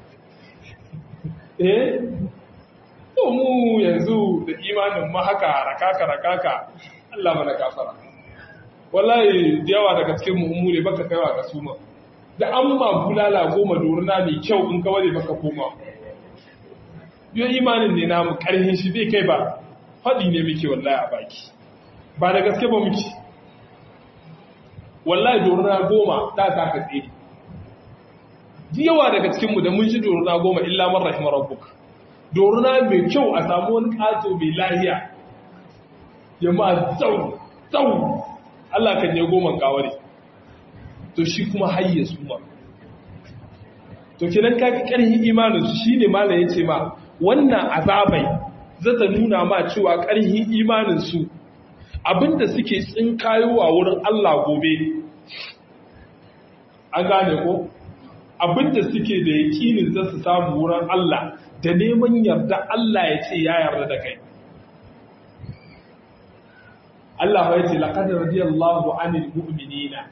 to mu yanzu da imanin ma haka rakaka Allah mana kafara wallahi da yawa daga cikin mu ne baka kaiwa ga suma da an ma bulala 10 doruna mai kyau in kawai baka koma yau imanin ne namu karhin shi zai kai ba faɗi ne muke wallahi a baki ba da gaske ba muke wallahi doruna 10 ta ka tsere yawa daga cikinmu da mun ji doruna 10 illa man rahimar rabbuk doruna mai kyau a samu wani kato mai lahiya ya ma tsau Allah kan yi 10 kawari to shi kuma hayya su ma to kenan kaki karhin imanin su shine malam yace ma wannan azabai zata nuna ma cewa karhin imanin su abinda suke tsinkayowa wurin Allah gobe an gane ko abinda suke da yakinin za su samu wurin Allah da neman yarda Allah ya ce ya yarda da kai Allah ya ce laqad radiyallahu 'anil mu'minina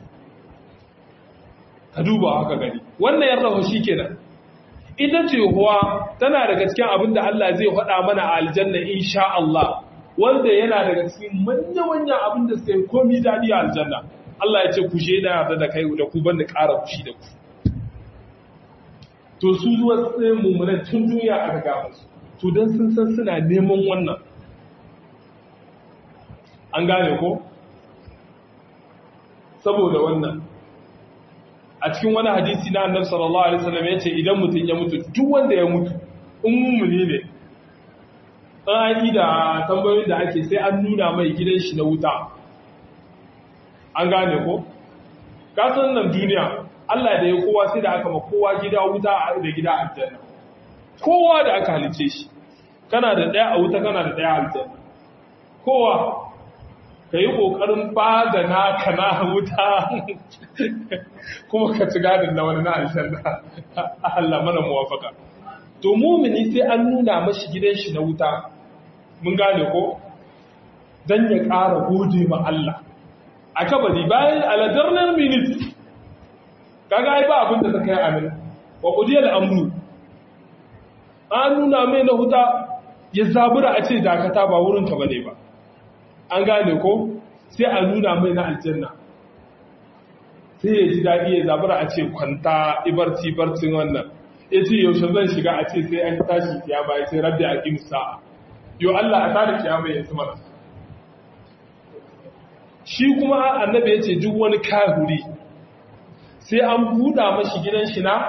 ka duba haka gani wannan yarda ho shikenan ita ce huwa tana daga cikin abinda Allah zai faɗa mana a aljanna insha Allah wanda yana daga cikin manya-manyan abinda sai komai dadi a aljanna Allah ya ce ku je da yarda da kai da ku banda ƙara kushi da ku to su zuwa tsaye mummunan tun duniya aka gaba su to don sun san suna neman wannan an gane ko saboda wannan a cikin wani hadisi na annabi sallallahu alaihi wasallam yace idan mutum ya mutu duk wanda ya mutu in mummuni ne ai da tambayoyin da ake sai an nuna mai gidan shi na wuta an gane ko ka san nan duniya Allah da ya kowa sai da aka ma kowa gida wuta da gida aljanna kowa da aka halice shi kana da daya a wuta kana da daya aljanna kowa kai kokarin bada naka na wuta kuma ka ci gadin na wani na aljanna Allah mana muwafaka to mumini sai an nuna mashi gidan shi na wuta mun gane ko dan ya ƙara gode ma Allah a kabari bayan aladarnar minute kaga ai ba abin da zaka yi amin wa qudiyal amru an nuna mai na huta ya zabura a ce dakata ba wurin ka bane ba an gane ko sai a nuna mai na aljanna sai ya ji dadi ya zabura a ce kwanta ibarci barcin wannan yace yaushe zan shiga a ce sai an tashi kiyama ya ce rabbi aqim sa'a yo Allah a tada kiyama ya tsama shi kuma annabi yace duk wani kahuri sai an buɗa mashi gidan shi na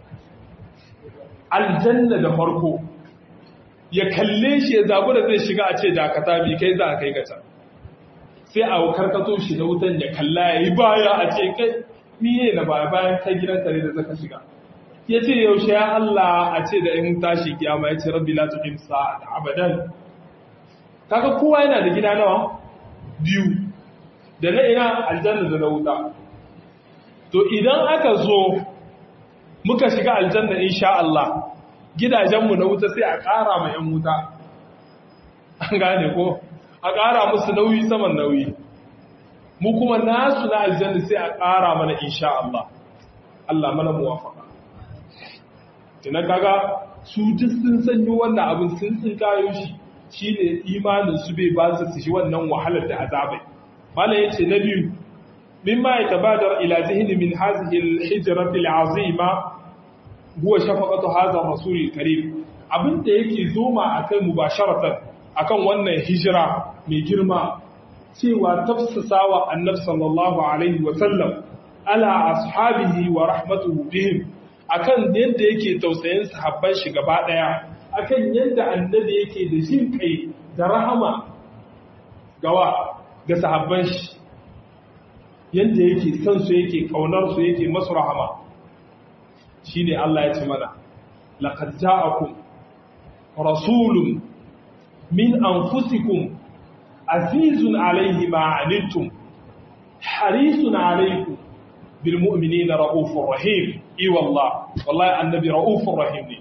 aljanna da farko ya kalle shi ya zabu da zai shiga a ce dakata bi kai za a kai gata sai a karkato shi da wutan ya kalla ya yi baya a ce kai miye na baya bayan kai gidan kare da zaka shiga ya ce yaushe ya Allah a ce da in tashi kiyama ya ce rabbi la tuqim sa'ata abadan kaga kowa yana da gida nawa biyu da na ina aljanna da na wuta to idan aka zo muka shiga aljanna insha Allah gidajenmu na wuta sai a ƙara ma 'yan wuta an gane ko a ƙara musu nauyi saman nauyi mu kuma nasu na aljanna sai a ƙara mana insha Allah Allah mana muwafaka tunan kaga su duk sun sanyo wannan abin sun tsinkayo shi shine imanin su bai ba su shi wannan wahalar da azabai malai yace na biyu مما يتبادر إلى ذهن من هذه الحجرة العظيمة هو شفقة هذا الرسول الكريم abin da yake zoma akai mubasharatan akan wannan hijira mai girma cewa tafsasawa annabi sallallahu alaihi wa sallam ala ashabihi wa rahmatuhu bihim akan yadda yake tausayin sahabban shi gaba daya akan yadda annabi yake da jin kai da rahama ga sahabban shi yadda yake son su yake kaunar su yake masu rahama shine Allah ya ce mana laqad ja'akum rasulun min anfusikum azizun alayhi ma 'anittum harisun alaykum bil mu'minina raufur rahim wallahi annabi raufur rahim ne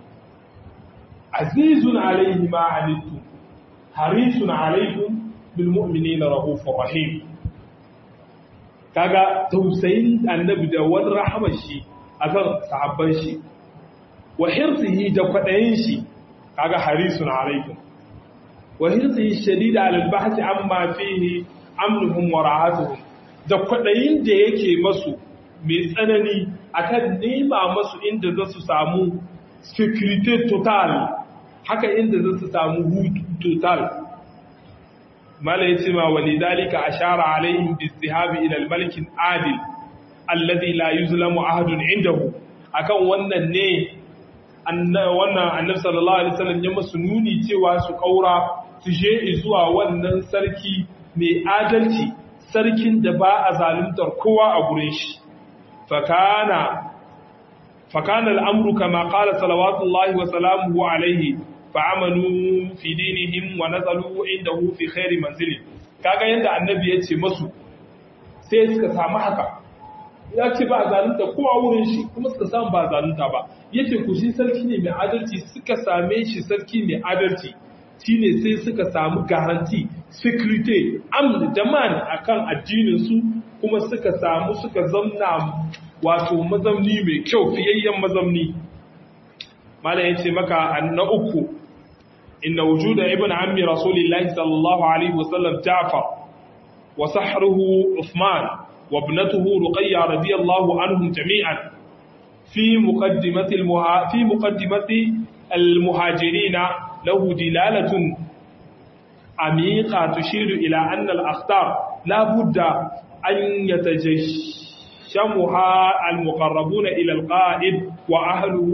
azizun alayhi ma 'anittum harisun alaykum bil mu'minina raufur rahim kaga tausayin annabi da wani rahamar shi akan sahabban shi wa hirsihi da kwadayin shi kaga harisun alaikum wa hirsihi shadida ala al-bahth amma fihi amnuhum wa rahatuhum da kwadayin da yake masu mai tsanani akan nema masu inda za su samu security total, haka inda za su samu hutu total. mala yace ma walidhalika ashara alaihim bizihabi ila al-malik adil alladhi la yuzlamu ahadun indahu. akan wannan ne wannan annabi sallallahu alaihi wasallam ya masu nuni cewa su kaura su je zuwa wannan sarki mai adalci, sarkin da ba a zaluntar kowa a gurin shi. fakana al'amru kama qala salawatullahi wa salamuhu alaihi fa'amanu fi dinihim wa nazalu indahu fi khairi manzili. kaga yanda annabi ya ce masu sai suka samu haka, ya ce ba zalunta kowa wurin shi kuma suka samu ba zalunta ba, yace ku shi sarki ne mai adalci, suka same shi sarki mai adalci shine sai suka samu garanti security amn da man akan addinin su, kuma suka zamna wato mazamni mai kyau, fiyayyen mazamni. mala yace maka na uku, inna wujuda ibn ammi rasulillahi sallallahu alaihi wasallam Ja'far wa sahruhu Uthman wa ibnatuhu Ruqayya radiyallahu anhum jami'an fi muqaddimati al-muhajirin له دلالة عميقة تشير إلى أن الأخطار لا بد أن يتجشمها المقربون إلى القائد وأهله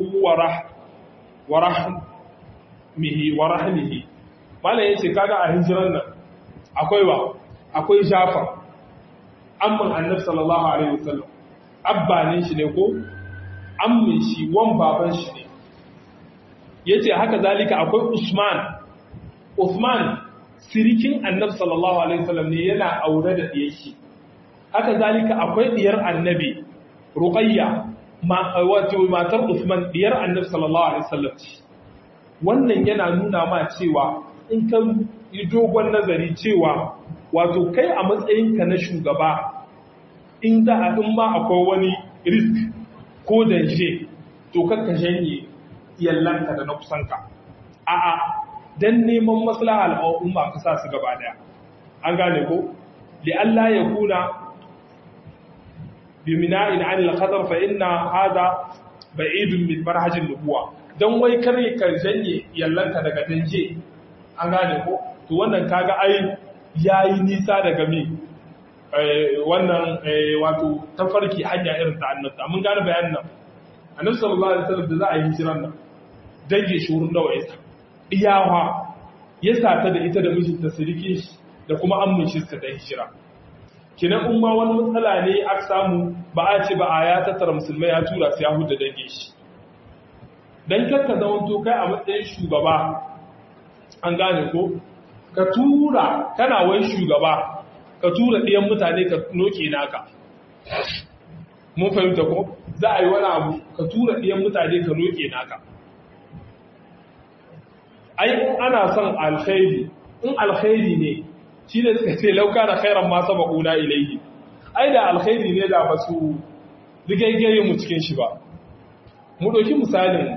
ورحمه. ما لا يتكاد أهجرنا أكوي جعفر أما النبي صلى الله عليه وسلم أبا نشنكو أمي شي ومبابا شنكو. yace haka zalika akwai Uthman sirikin annabi sallallahu alaihi wasallam ne, yana aure da diyarki. haka zalika akwai diyar annabi Ruqayya wato matar Uthman, diyar annabi sallallahu alaihi wasallam. wannan yana nuna ma cewa in ka yi dogon nazari cewa wato kai a matsayinka na shugaba, in ma akwai wani risk ko danje to kakka janye yallanka da na kusanka, a'a dan neman maslaha al'umma ka sa su gaba daya. an gane ko li Allah ya kuna bi mina'in 'an al-khatar fa inna hadha ba'idun min manhajin nubuwa, dan wai kare ka janye yallanka daga danje. an gane ko to wannan kaga ai yayi nisa daga mi wannan wato tafarki hanya irin ta annabi. mun gane bayanin nan, annabi sallallahu alaihi wasallam da za a yi hijiran nan dange shi wurin nawa yasa iyawa ya sata da ita da mijinta sirikin shi da kuma ammin shi suka dai hijira. kinan umma wani matsala ne aka samu, ba a ce ba a ya tattara musulmai ya tura su yahuda da dange shi. dan kakka zamanto kai a matsayin shugaba, an gane ko ka tura kana wai shugaba ka tura ɗiyan mutane ka noke naka. mun fahimta ko za a yi wani abu ka tura ɗiyan mutane ka noke naka. ai in ana son alkhairi, in alkhairi ne shi ne suka ce lauka da khairan ma sabaquna ilayhi, ai da alkhairi ne da ba su rigaigaye mu cikin shi ba. mu ɗauki misalin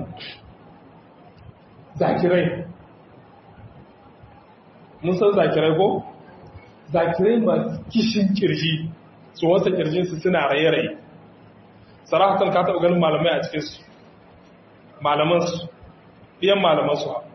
zakirai, mun san zakirai ko? zakirai masu kishin kirji, su wasa kirjinsu suna raye-raye. sarahatan ka taɓa ganin malamai a cikinsu, malamansu ɗiyan malamansu ha,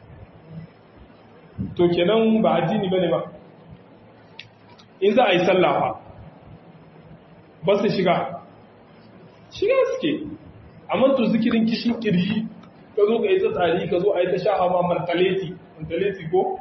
to kenan ba addini ba ne ba. in za a yi sallafa ba su shiga suke, amma to zikirin kishin kirji ka zo ka yi ta tsari, ka zo a yi ta sha hama mentality ko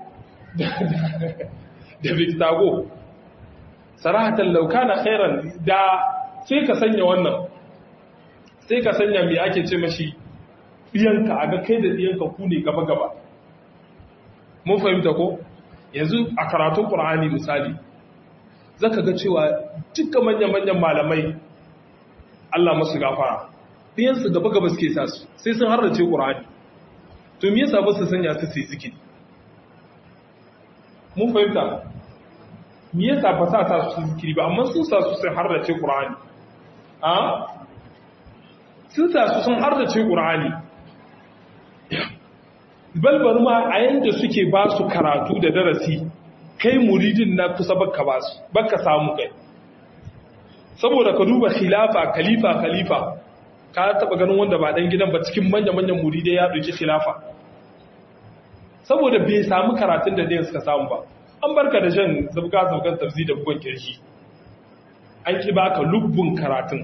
da victago. sarahatan lauka na khairan da sai ka sanya wannan, sai ka sanya mai ake ce mashi ɗiyanka, a ga kai da ɗiyanka ku ne gaba-gaba. mun fahimta ko? yanzu a karatun ƙur'ani misali za ka ga cewa duka manyan malamai Allah masu gafara ɗiyansu gaba-gaba suke sa su, sai sun harrace ƙur'ani. to me yasa ba su sanya su sai zikiri? mun fahimta me yasa ba sa su zikiri ba, amma sun sa su sai harrace ƙur'ani. sun sa su sun harrace ƙur'ani. balbar ma a yanda suke ba su karatu da darasi, kai muridin na kusa baka ba su, baka samu kai. saboda ka duba khalifa ka taba ganin wanda ba dan gidan ba cikin manyan muridai ya dauki khilafa saboda bai samu karatun da dai suka samu ba an barka da jan zabgan tafsir da bugun kirshi an ki baka lubbun karatun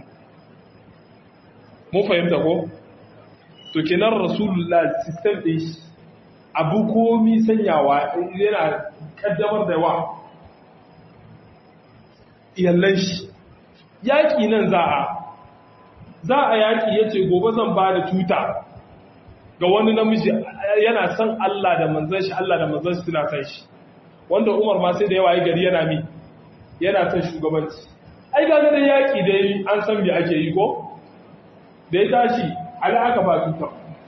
mun fahimta ko to kenan rasulullah system din shi abu komi sanyawa yana kaddamar da wa iyallan shi yaki nan za a yaki yace gobe zan ba da tuta ga wani namiji yana san Allah da manzon shi suna san shi wanda Umar ma sai da yawa yi gari yana son shugabanci ai ga da yaki da an san me ake yi ko da ya tashi Ali aka ba tuta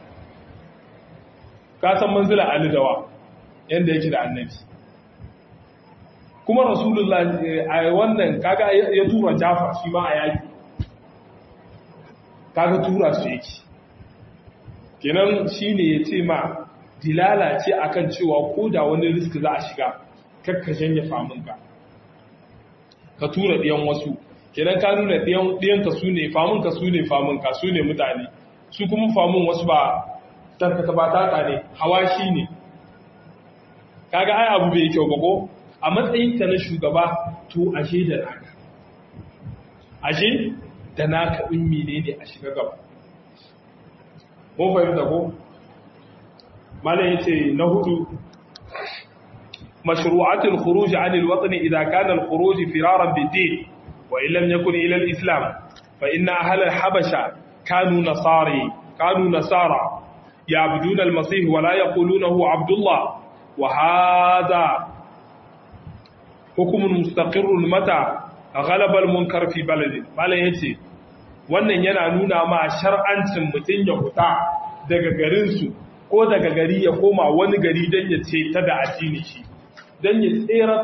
ka san manzila Ali dawa yanda yake da annabi kuma rasulullah a wannan kaga ya tura Jafar shi ma a yaki kaga tura su yake kenan shine yace ma dilala ce akan cewa koda wani risk za a shiga kakkashen ya famun ka tura diyan wasu kenan ka nuna diyan ka sune famun ka sune mutane su kuma famun wasu ba tarkata ba taka ne hawashi ne kaga ai abu bai kyau ba ko a matsayin ka na shugaba to ashe da naka ummi ne a shiga gaba mun fahimta ko malai yace na hudu mashru'atul khuruj 'an al-watn idha kana al-khuruj firaran bid-din wa in lam yakun ila al-islam fa inna ahla al-habasha kanu nasara ya'buduna al-masih wa la yaqulunahu 'abdullah wa hadha hukmun mustaqirrun mata ghalaba al-munkar fi baladi malai yace wannan yana nuna ma shar'ancin mutun ya huta daga garin su ko daga gari ya koma wani gari dan ya ce ta da addini shi dan ya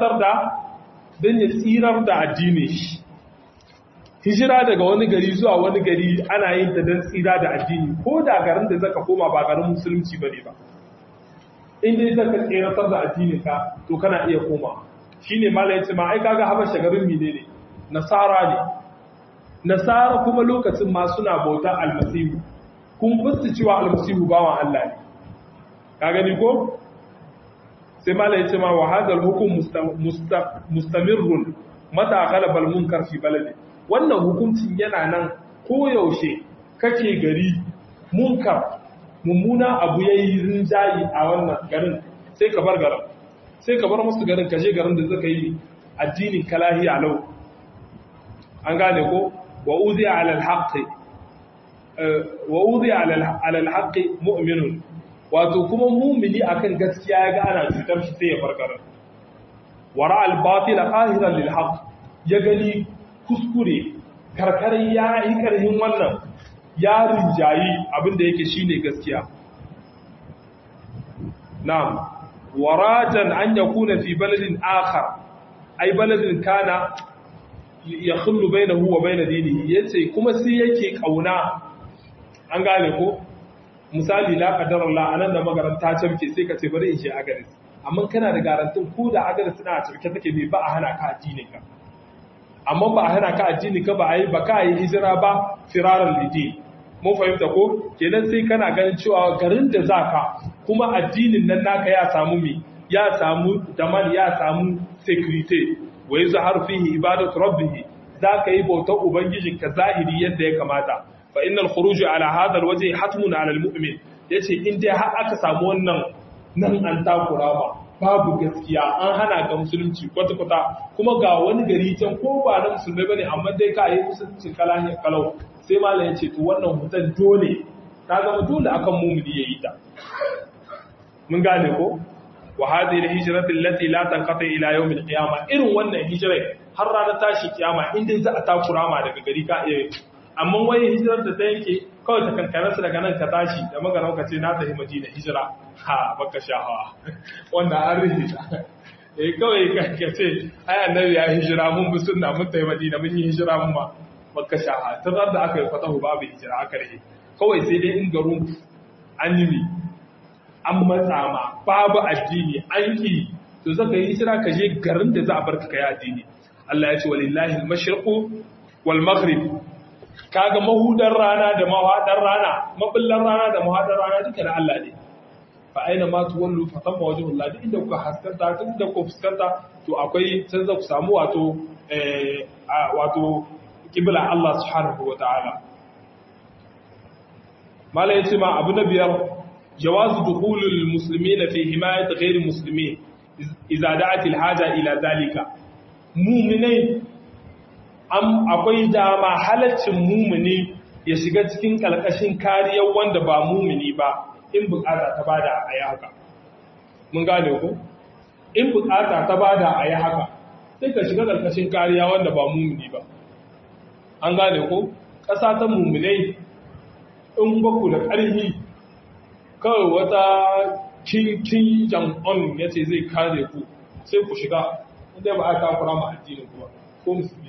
tsirar da addini shi hijira daga wani gari zuwa wani gari ana yin ta dan tsira da addini ko da garin da zaka koma ba garin musulunci bane ba in dai zaka tsiratar da addinin ka to kana iya koma shine malai yace ma ai kaga habasha garin menene nasara kuma lokacin ma suna bautar almasihu kun fusta cewa almasihu bawan Allah ne ka gani ko sai malai yace ma wa hadal hukum mustamirrun mata ghalaba almunkar fi baladi wannan hukuncin yana nan koyaushe kake gari munkar mummuna abu yayi rinjayi a wannan garin sai ka bar garin sai ka bar musu garin kaje garin da zaka yi addinin kalahi alau an gane ko wa uzi ala alhaqqi mu'minun wato kuma mu'mini akan gaskiya yaga ana cutar shi sai ya bar garin wara al-batil qahiran lil haqq ya gani kuskure karkarin ya yi karhin wannan ya rinjayi abinda yake shine gaskiya na'am warajan an yakuna fi baladin akhar ay baladin kana yakhullu bainahu wa bain dinihi yace kuma sai yake kauna an gane ko misali la qadar Allah anan da magaranta camke sai ka ce bari in je agaris amma kana da garantin ko da agaris suna cirke take bai ba a hana ka addinin ka amma ba a hana ka addini ka ba ai ba ka yi hijira ba firaran lidi mun fahimta ko kenan sai kana ganin cewa garin da zaka kuma addinin nan naka ya samu ya samu daman ya samu security wa yazhar fihi ibadatu rabbih zaka yi bautar ubangijinka zahiri yadda ya kamata fa innal khuruj ala hadha alwajh hatmun ala almu'min yace in dai har aka samu wannan nan an takura babu gaskiya an hana ga musulunci kwata-kwata kuma ga wani gari can ko ba na musulmai bane amma dai ka yi musulunci kalahin kalau sai malam ya ce to wannan hutan dole ta zama dole akan mumini yayi ta mun gane ko wa hadhihi alhijratu allati la tanqati ila yawm alqiyama irin wannan hijira har ranar tashi kiyama in dai za a takura ma daga gari ka iya amma wai hijirar da ta yanke kawai ta kankare su daga nan ka tashi da maganar ka ce na tafi Madina hijira ha baka shahawa wanda an rihita kawai ka ce ai annabi ya hijira mun bi sunna mun tafi Madina mun yi hijira mun ba baka shahawa ta da aka yi fatahu babu hijira aka rihe kawai sai dai in garin an yi an matsa ma babu addini an ki to zaka yi hijira ka je garin da za a barka kai addini Allah ya ce walillahi al-mashriqu wal maghrib kaga mahudar rana da mahadar rana mabillan rana da mahadar rana duka da Allah ne fa aina ma tuwallu fa tamma wajhullah duk inda kuka haskanta duk inda kuka fuskanta to akwai can za ku samu wato kibla Allah subhanahu wataala mala yace ma abu na biyar jawazu dukhulul muslimina fi himayat ghayr muslimin idza da'at al haja ila zalika mu'minai akwai dama halaccin mumini ya shiga cikin kalkashin kariyar wanda ba mumini ba in bukata ta bada a yi haka mun gane ku in bukata ta bada a yi haka sai ka shiga kalkashin kariya wanda ba mumini ba an gane ku ƙasa ta muminai in baku da ƙarfi kawai wata kin jam'on ya ce zai kare ku sai ku shiga inda ba a takura ma addinin ku ba ko musulmi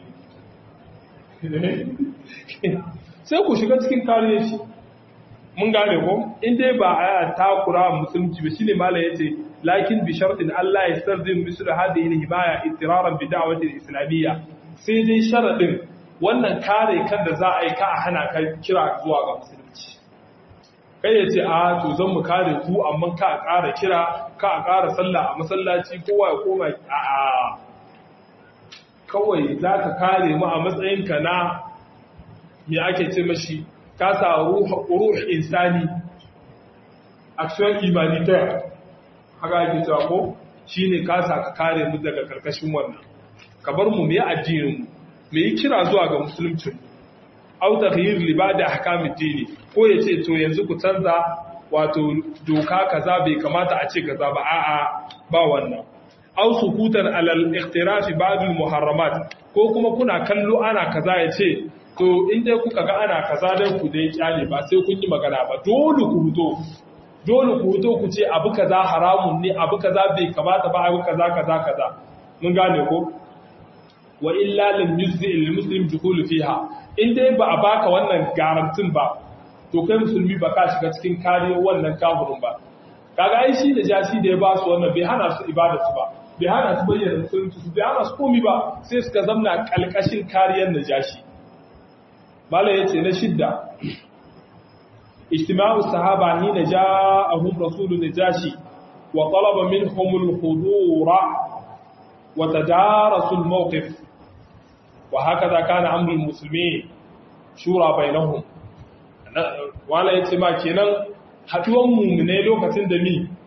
sai ku shiga cikin kariyar shi mun gane ko in dai ba a takura musulunci ba shine malai yace lakin bi shartin Allah ya sardin misal hadhihi al-himaya ittiraran bi da'wati al-islamiyya sai dai sharadin wannan kare kan da za a yi ka a hana ka kira zuwa ga musulunci kai yace a to zan mu kare ku amma ka a ƙara kira ka a ƙara sallah a masallaci kowa ya koma a kawai za ka kare mu a matsayinka na me ake ce mashi ka sa ruh insani action humanitaire haka ake cewa ko shine ka sa ka kare mu daga karkashin wannan ka bar mu yi addinin mu yi kira zuwa ga musulunci au taghyir li ba'da ahkamid dini ko yace to yanzu ku canza wato doka kaza bai kamata a ce kaza ba a'a ba wannan aw sukutan alal ikhtiraf ba'd al muharramat ko kuma kuna kallo ana kaza yace to in dai kuka ga ana kaza dan ku dai kyale ba sai kun yi magana ba dole ku huto ku ce abu kaza haramun ne abu kaza bai kamata ba abu kaza mun gane ko wa illa lam yuzzi al muslim dukhul fiha in dai ba a baka wannan garantin ba to kai musulmi ba ka shiga cikin kariyar wannan kafirin ba kaga ai shi da jashi da ya ba su wannan bai hana su ibadatu ba bai hana su bayyana musulunci su bai hana su komi ba sai suka zamna kalkashin kariyar najashi malai yace na shidda ijtima'u sahaba hina ja'ahum rasulun najashi wa talaba minhum al-hudura wa tadarasu al-mawqif wa hakaza kana amru al-muslimin shura bainahum wala yace ma kenan haduwan mu'mine lokacin da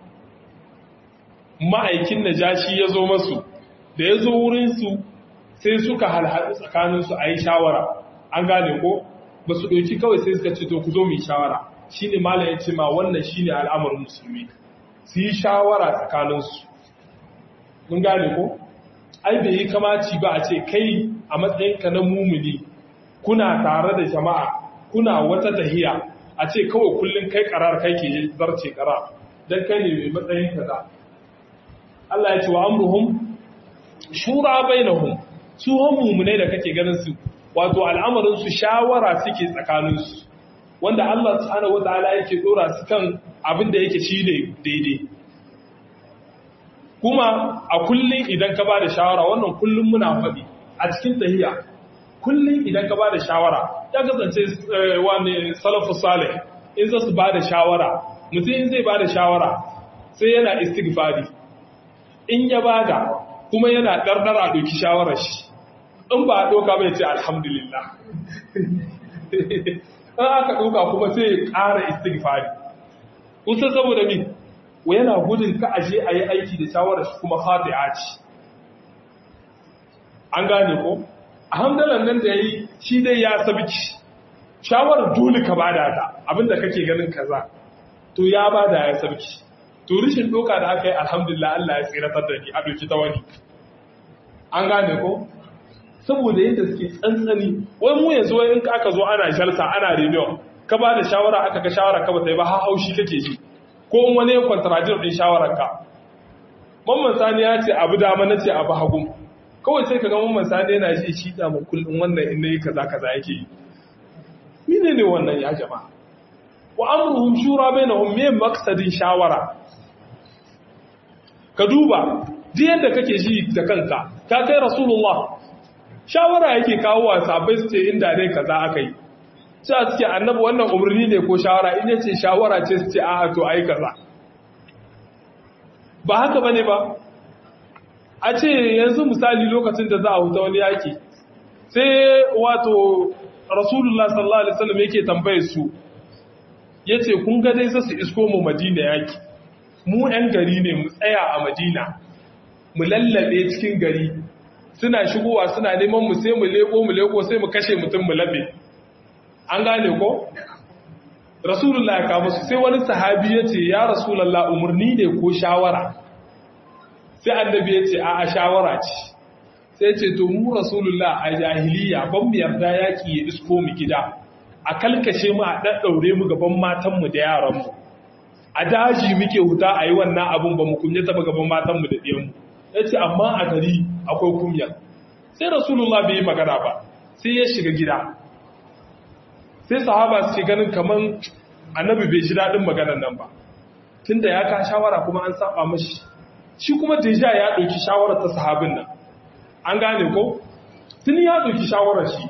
ma'aikin najashi ya zo masu da ya zo wurinsu sai suka halhaɗu tsakaninsu a yi shawara an gane ko ba su ɗauki kawai sai suka ce to ku zo mu yi shawara shi ne malam ya ce ma wannan shi ne al'amarin musulmi su yi shawara tsakaninsu mun gane ko ai bai yi kamaci ba a ce kai a matsayinka na mumuni kuna tare da jama'a kuna wata tahiya a ce kawai kullum kai karar kai ke zarce karar don kai ne mai matsayin kaza Allah ya ce wa amruhum shura bainahum su mu'minai da kake ganin su wato al'amarin su shawara suke tsakanin su wanda Allah subhanahu wataala yake dora su kan abin da yake shi ne daidai kuma a kullun idan ka bada shawara wannan kullun muna faɗi a cikin tahiyya kullun idan ka bada shawara ya kasance wani salafu salih in za su bada shawara mutum in zai bada shawara sai yana istighfari in ya bada kuma yana dardar a doki shawarar shi in ba a doka bai ce alhamdulillah in aka doka kuma sai ya ƙara istighfari kusa saboda mi yana gudun ka aje a yi aiki da shawarar shi kuma khati'a ce an gane ko alhamdulillah nan da yayi shi dai ya sabiki shawarar dole ka bada ta abinda kake ganin kaza to ya bada ya sabiki to rishin doka da aka yi alhamdulillah Allah ya tsiratar da ni a doki ta wani an gane ko saboda yadda suke tsantsani wai mu yanzu wai in aka zo ana jalsa ana reunion ka ba da shawara aka ga shawara ka bata yi ba haushi kake ji ko wani ya contradict din shawarar ka mamman sani ya ce abu dama nace abu hagu kawai sai kaga mamman sani yana ji shi da mun kullun wannan in nayi kaza kaza yake yi menene wannan ya jama'a wa amruhum shura bainahum me maqsadin shawara ka duba duk yadda kake ji da kanka ka kai rasulullah shawara yake kawo wa sahabbai su ce inda dai kaza aka yi cewa suke annabi wannan umarni ne ko shawara in yace shawara ce su ce a'a to ai kaza ba haka bane ba a ce yanzu misali lokacin da za a huta wani yaki sai wato rasulullah sallallahu alaihi wasallam yake tambaye su yace kun ga dai su isko mu madina yaki mu ɗan gari ne mu tsaya a madina mu lallabe cikin gari suna shigowa suna neman mu sai mu leko sai mu kashe mutum mu labe an gane ko rasulullah ya kawo su sai wani sahabi yace ya rasulullah umurni ne ko shawara sai annabi yace a shawara ce sai ce to mu rasulullah a jahiliya ban mu yarda yaki ya isko mu gida a kalkashe mu a daddaure mu gaban matan mu da yaran mu a daji muke huta ayi wannan abun ba mu kunyata ba gaban matan mu da diyan mu yace amma a gari akwai kunya sai rasulullah bai magana ba sai ya shiga gida sai sahaba su ce ganin kaman annabi bai ji dadin maganar nan ba tunda ya ka shawara kuma an saba mashi shi kuma deja ya dauki shawarar ta sahabin nan an gane ko tun ya dauki shawarar shi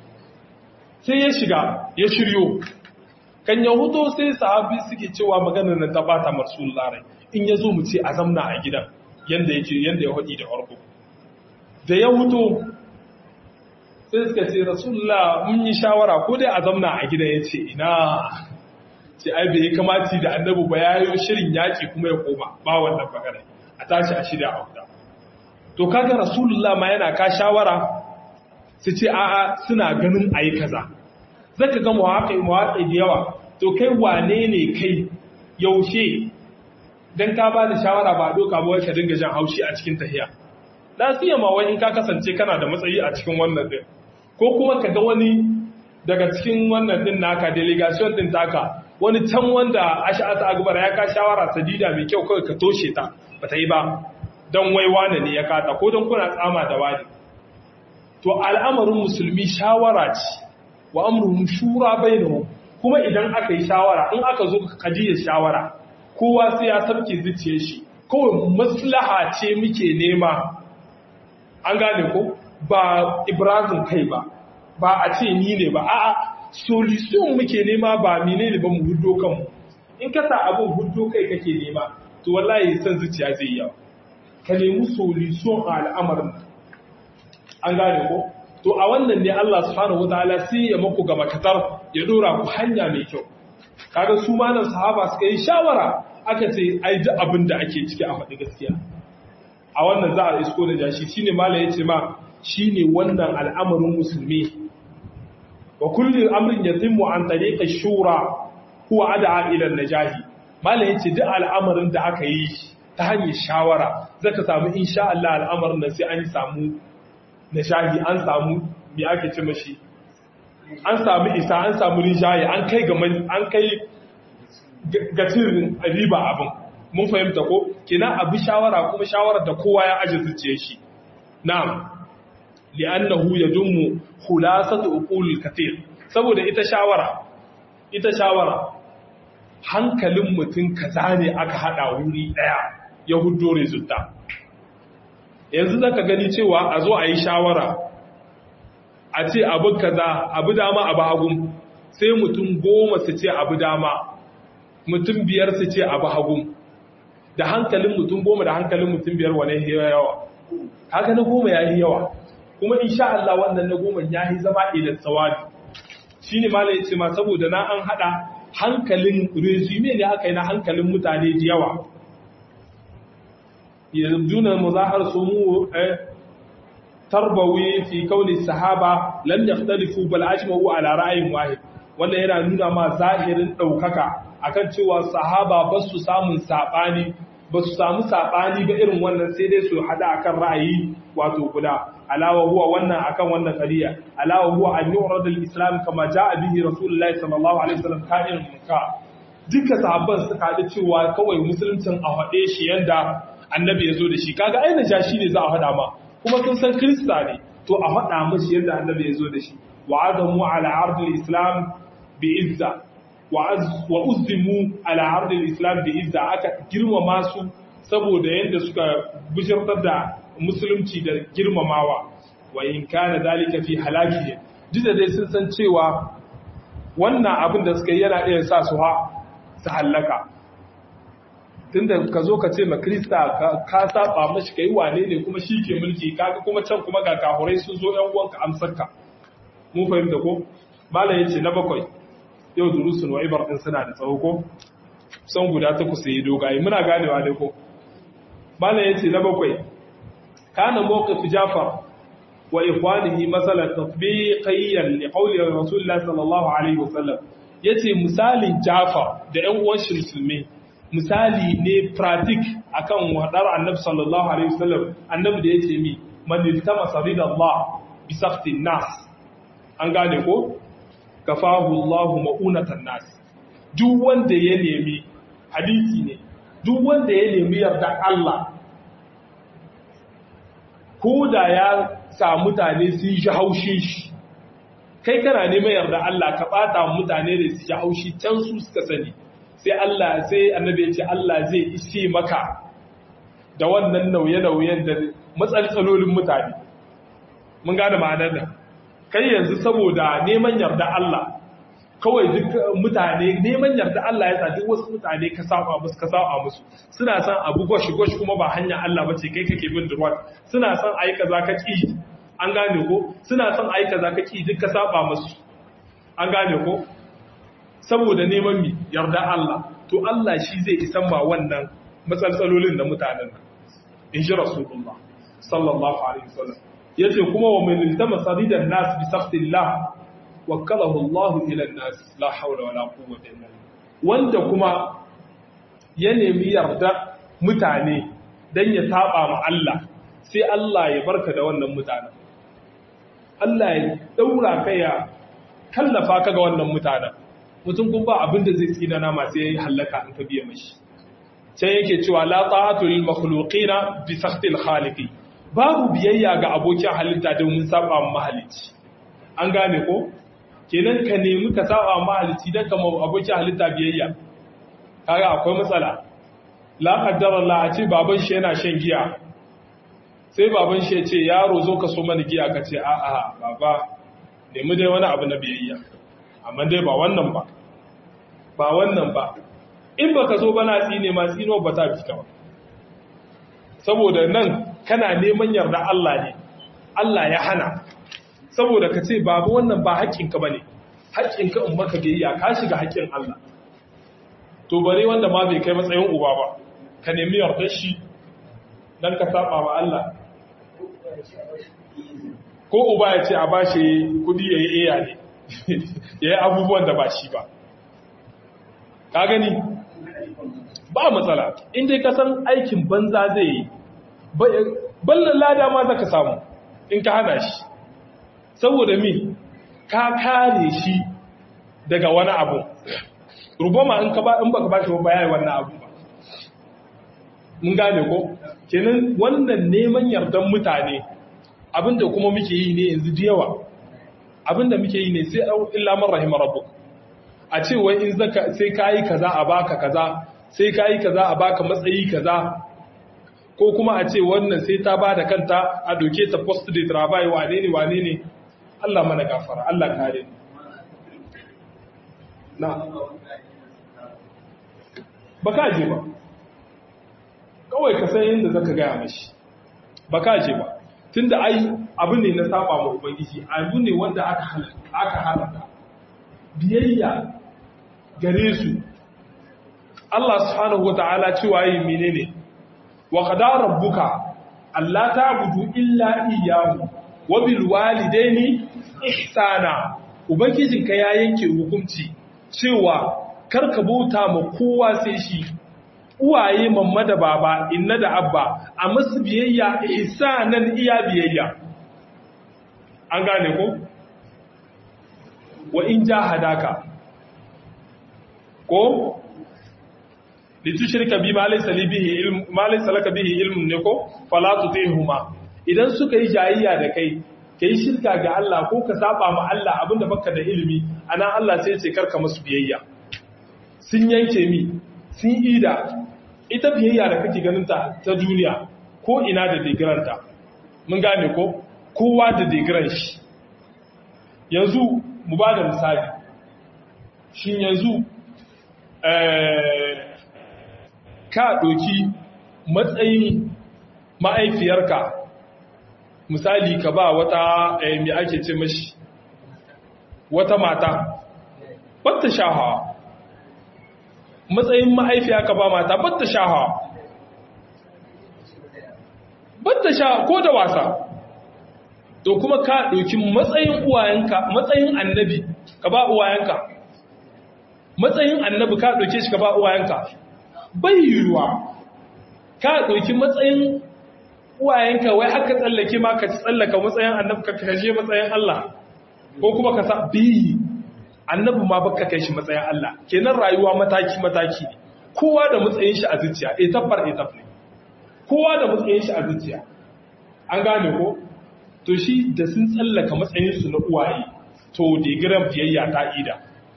sai ya shiga ya shiryo kan ya huto sai sahabi suke cewa maganar nan ta bata rasulullah rai in yazo mu ce a zamna a gidan yanda ya hudi da farko da ya huto sai suka ce rasulullah mun yi shawara ko dai a zamna a gidan yace ina ce ai bai kamata da annabi ba yayin shirin yaki kuma ya koma ba wannan magana a tashi a shirya a huta to kaga rasulullah ma yana ka shawara su ce a'a suna ganin ayi kaza zaka ga mawaƙi da yawa to kai wane ne kai yaushe dan ka ba da shawara ba doka ba wai ka dinga jan haushi a cikin tahiya lafiya ma wai in ka kasance kana da matsayi a cikin wannan din ko kuma ka ga wani daga cikin wannan din naka delegation din taka wani can wanda ash'ata akbar ya ka shawara sadida mai kyau kawai ka toshe ta bata yi ba dan wai wane ne ya kata ko dan kuna tsama da wani to al'amarin musulmi shawara ce wa amruhum shura bainahum kuma idan aka yi shawara in aka zo kadiyar shawara kowa sai ya sarke zuciyar shi kawai maslaha ce muke nema an gane ko ba ibrazin kai ba a ce ni ne ba a'a solution muke nema ba menene ba mu huddo kanmu in ka sa abin huddo kai kake nema to wallahi san zuciya zai yawa ka nemi solution a al'amarin an gane ko to a wannan ne Allah subhanahu wataala sai ya maku gaba katar ya dora ku hanya mai kyau kaga su ma nan sahaba suka yi shawara aka ce ai duk abin da ake ciki a faɗi gaskiya a wannan za a isko da jashi shine malai yace ma shine wannan al'amarin musulmi wa kullu amrin yatimmu an tariqi shura huwa ad'a ila an-najahi malai yace duk al'amarin da aka yi ta hanyar shawara zaka samu insha Allah al'amarin nan sai an samu najahi an samu me ake ce mashi an samu isa an samu rijaye an kai ga tirin riba abin mun fahimta ko kina abu shawara kuma shawarar da kowa ya aje zuciyar shi na'am li'annahu yadummu khulasatu uqulil katir saboda ita shawara hankalin mutum kaza ne aka hada wuri daya ya huddo resulta yanzu zaka gani cewa a zo a yi shawara a ce abu kaza abu dama abu hagun sai mutum 10 su ce abu dama mutum 5 su ce abu hagun da hankalin mutum 10 da hankalin mutum 5 wane yawa haka na 10 yayi yawa kuma insha Allah wannan na 10 yayi zama idan sawabi shine malai yace ma saboda na an hada hankalin resume ne aka yi na hankalin mutane da yawa yanzuna muzahar sumu tarbawi fi kauni sahaba lam yakhtalifu bal ajma'u ala ra'yin wahid wannan yana nuna ma zahirin daukaka akan cewa sahaba ba su samu sabani ba ba irin wannan sai dai su hada akan ra'ayi wato guda alawa huwa wannan akan wannan qadiya alawa huwa an yurad al-islam kama jaa bihi rasulullahi sallallahu alaihi wasallam ka'in ka duka sahabban suka hada cewa kawai musuluncin a hade shi yanda annabi ya zo da shi kaga aina jashi ne za a hada ma kuma sun san krista ne to a hada mashi yanda annabi ya zo da shi wa'adamu ala ardil islam bi izza wa uzzimu ala ardil islam bi izza aka girmama su saboda yanda suka bishirtar da musulunci da girmamawa wa in kana dalika fi halakihim duk da dai sun san cewa wannan abin da suka yi yana iya sa su halaka tunda ka zo ka ce ma Krista ka saba mashi kai wane ne kuma shi ke mulki kaga kuma can kuma ga kahurai sun zo ƴan uwanka amsarka mun fahimta ko malam yace na bakwai yau durusun wa ibar din suna da tsawo ko san guda ta kusa yi dogaye muna ganewa dai ko malam yace na bakwai kana mawqif Jafar wa ikhwanihi masalan tatbiqiyyan li qawli Rasulullah sallallahu alaihi wasallam yace misalin Jafar da ƴan uwan shi musulmi misali ne pratik akan wadar annabi sallallahu alaihi wasallam annabi da yace mi man iltama sarida Allah bi safti nas an gane ko kafahu Allah ma'unatan nas duk wanda ya nemi hadisi ne duk wanda ya nemi yarda Allah ko da ya sa mutane sun ji haushin shi kai kana neman yarda Allah ka bata mutane da su ji haushi can su suka sani sai annabi ya ce Allah zai ishe maka da wannan nauye-nauyen da matsalolin mutane mun gane ma'anar da kai yanzu saboda neman yarda Allah kawai duk mutane neman yarda Allah ya sa duk wasu mutane ka saba musu suna son abu goshi kuma ba hanya Allah bace kai kake bin durwat suna son ayi kaza ka ki an gane ko suna son ayi kaza ka ki duk ka saba musu an gane ko saboda neman mi yarda Allah to Allah shi zai isan ba wannan matsalolin da mutanen in ji Rasulullah sallallahu alaihi wasallam yace kuma wa man iltama sadidan nas bi saftillah wakalahu Allah ila nas la hawla wala quwwata illa billah wanda kuma ya nemi yarda mutane dan ya saba ma Allah sai Allah ya barka da wannan mutanen Allah ya daura ka ya kallafa ka ga wannan mutanen mutum kun ba abin da zai tsina na masu yayi halaka in ka biya mashi sai yake cewa la ta'atu lil makhluqina bi sakhtil khaliqi babu biyayya ga abokin halitta domin saba ma mahalici an gane ko kenan ka nemi ka saba ma mahalici dan ka abokin halitta biyayya kaga akwai matsala la qaddara Allah a ce baban shi yana shan giya sai baban shi ya ce yaro zo ka so mana giya ka ce a'a baba nemi dai wani abu na biyayya amma dai ba wannan ba in baka zo bana tsine ma tsino ba ta fita ba saboda nan kana neman yarda Allah ne Allah ya hana saboda ka ce babu wannan ba haƙƙinka bane haƙƙinka in maka biyayya ka shiga haƙƙin Allah to bare wanda ma bai kai matsayin uba ba ka nemi yarda shi dan ka saba wa Allah ko uba ya ce a bashi kudi yayi iya ne yayi abubuwan da ba shi ba ka gani ba matsala in dai ka san aikin banza zai yi ballan lada ma zaka samu in ka hana shi saboda mi ka kare shi daga wani abu rubama in baka bashi ba yayi wannan abu ba mun gane ko kenan wannan neman yardan mutane abinda kuma muke yi ne yanzu da yawa abinda muke yi ne sai illa man rahima rabbuk a ce wai in zaka sai kai kaza a baka kaza sai kai kaza a baka matsayi kaza ko kuma a ce wannan sai ta bada kanta a doke ta post de travail wane ne Allah mana gafara Allah kare ni na baka je ba kawai ka san yadda zaka gaya mashi baka je ba tunda ai abu ne na saba ma ubangiji abu ne wanda aka haramta biyayya gare su Allah subhanahu wataala cewa yi menene wa qada rabbuka alla ta'budu illa iyyahu wa bil walidaini ihsana ubangijinka ya yanke hukunci cewa karka bauta ma kowa sai shi uwaye mamma da baba inna da abba a masu biyayya ihsanan iya biyayya an gane ko wa in jahadaka ko litushrika bi ma laysa laka bihi ilmun ne ko fala tutihuma idan suka yi jayayya da kai kai shirka ga Allah ko ka saba ma Allah abinda baka da ilimi ana Allah sai ya ce karka musu biyayya sun yanke mi sun ida ita biyayya da kake ganin ta duniya ko ina da digiranta mun gane ko kowa da digiran shi. Yanzu mu ba da misali, shin yanzu ka ɗauki matsayin ma'aifiyarka misali ka ba wata mai ake ce mashi wata mata batta shahawa, matsayin ma'aifiya ka ba mata batta shahawa, batta shahawa ko da wasa. To kuma ka ɗauki matsayin uwayenka, matsayin annabi ka ba uwayenka, matsayin annabi ka ɗauke shi ka ba uwayenka, bai yiwuwa ka ɗauki matsayin uwayenka wai haka tsallake ma ka tsallaka matsayin annabi ka kashe matsayin Allah, ko kuma ka sa biyi annabi ma baka kai shi matsayin Allah. Kenan rayuwa mataki-mataki ne, kowa da matsayin shi a zuciya, etafar etaf ne, kowa da matsayin shi a zuciya. An gane ko? To shi da sun tsallaka matsayinsu na uwaye, to digiran biyayya ta ida.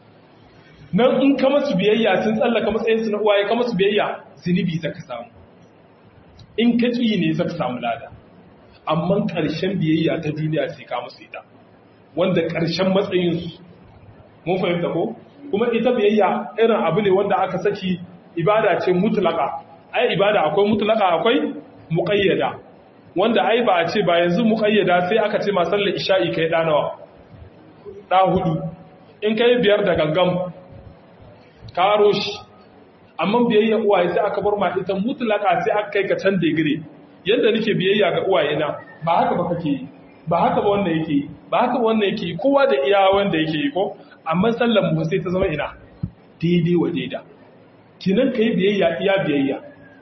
Nan in ka masu biyayya sun tsallaka matsayinsu na uwaye, ka masu biyayya zunubi zaka samu. In ka ƙi ne zaka samu lada. Amma ƙarshen biyayya ta duniya sai ka musu ita, wanda ƙarshen matsayinsu. Mun fahimta ko? Kuma ita biyayya irin abu ne wanda aka saki ibada ce mutlaka. Ai ibada akwai mutlaka akwai muƙayyada. Wanda ai ba a ce ba yanzu muƙayyada sai aka ce ma sallar isha'i kai ɗa nawa? Ɗa hudu. In kai 5 da gangam, karo shi. Amma biyayya uwaye sai aka bar ma ita mutlaka sai aka kai ka can digiri. Yadda nake biyayya ga uwaye na, ba haka ba kake yi, ba haka ba wannan yake yi, ba haka ba wannan yake yi, kowa da iya wanda yake yi ko? Amma sallar mu sai ta zama ina? Daidai wa daida. Kinan kai biyayya iya biyayya.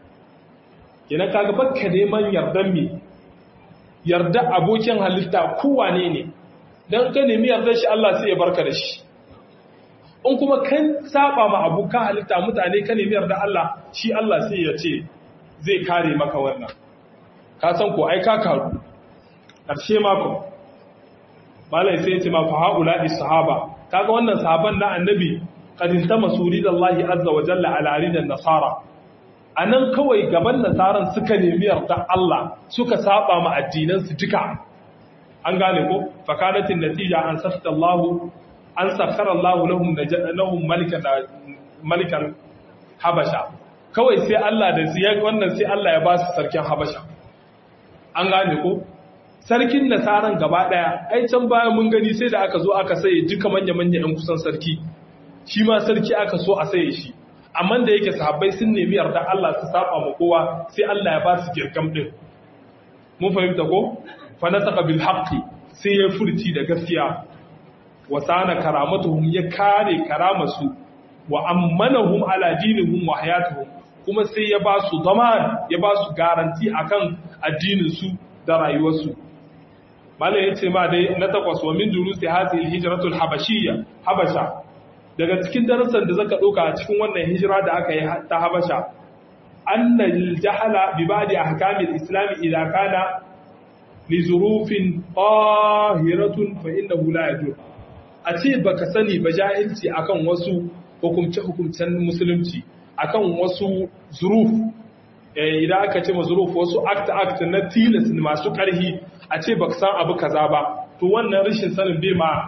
Kinan kaga bakka neman yardan me? Yarda abokin halitta kowane ne. Dan ka nemi yardar shi Allah sai ya barka da shi. In kuma kan saba ma abokan halitta mutane ka nemi yardar Allah, shi Allah sai ya ce zai kare maka wannan. Ka san ko ai ka karu. Karshe mako. Malai sai ya ce ma fa haula sahaba. Kaga wannan sahaban na annabi qad intama suridallahi azza wa jalla ala ridan nasara. Anan kawai gaban nasaran suka nemi yarda Allah, suka saba ma addinan su duka. An gane ko fakadatin natija an safta Allah an sakhara Allah lahum malikan habasha. Kawai sai Allah da ziyar wannan sai Allah ya ba su sarkin habasha. An gane ko sarkin nasaran gaba daya, ai can bayan mun gani sai da aka zo aka saye duka manya-manya yan kusan sarki, shi ma sarki aka so a saye shi. Amma da yake sahabbai sun nemi yarda Allah su saba ma kowa, sai Allah ya ba su girgam din. Mun fahimta ko fa nasaka bil haqqi, sai ya furci da gaskiya. Wa sana karamatuhum, ya kare karamasu. Wa ammanahum ala dinihim wa hayatuhum, kuma sai ya ba su zaman, ya ba su garanti akan addinin su da rayuwarsu. Malai yace ma dai na takwas, wa min durusi hadhihi alhijratul habashiyya, habasha, daga cikin darasan da zaka dauka a cikin wannan hijira da aka yi ta habasha, anna aljahala bi ba'di ahkami alislam idha kana li zurufin qahiratun fa innahu la yajur. A ce baka sani ba jahilci akan wasu hukumce-hukumcen musulunci, akan wasu zuruf, idan aka ce mazuruf wasu act na tilas masu ƙarhi, a ce baka san abu kaza ba, to wannan rashin sanin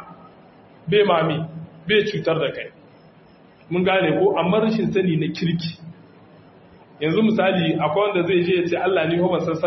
bai cutar da kai. Mun gane ko? Amma rashin sani na kirki. Yanzu misali akwai wanda zai je ya ce Allah ni ba san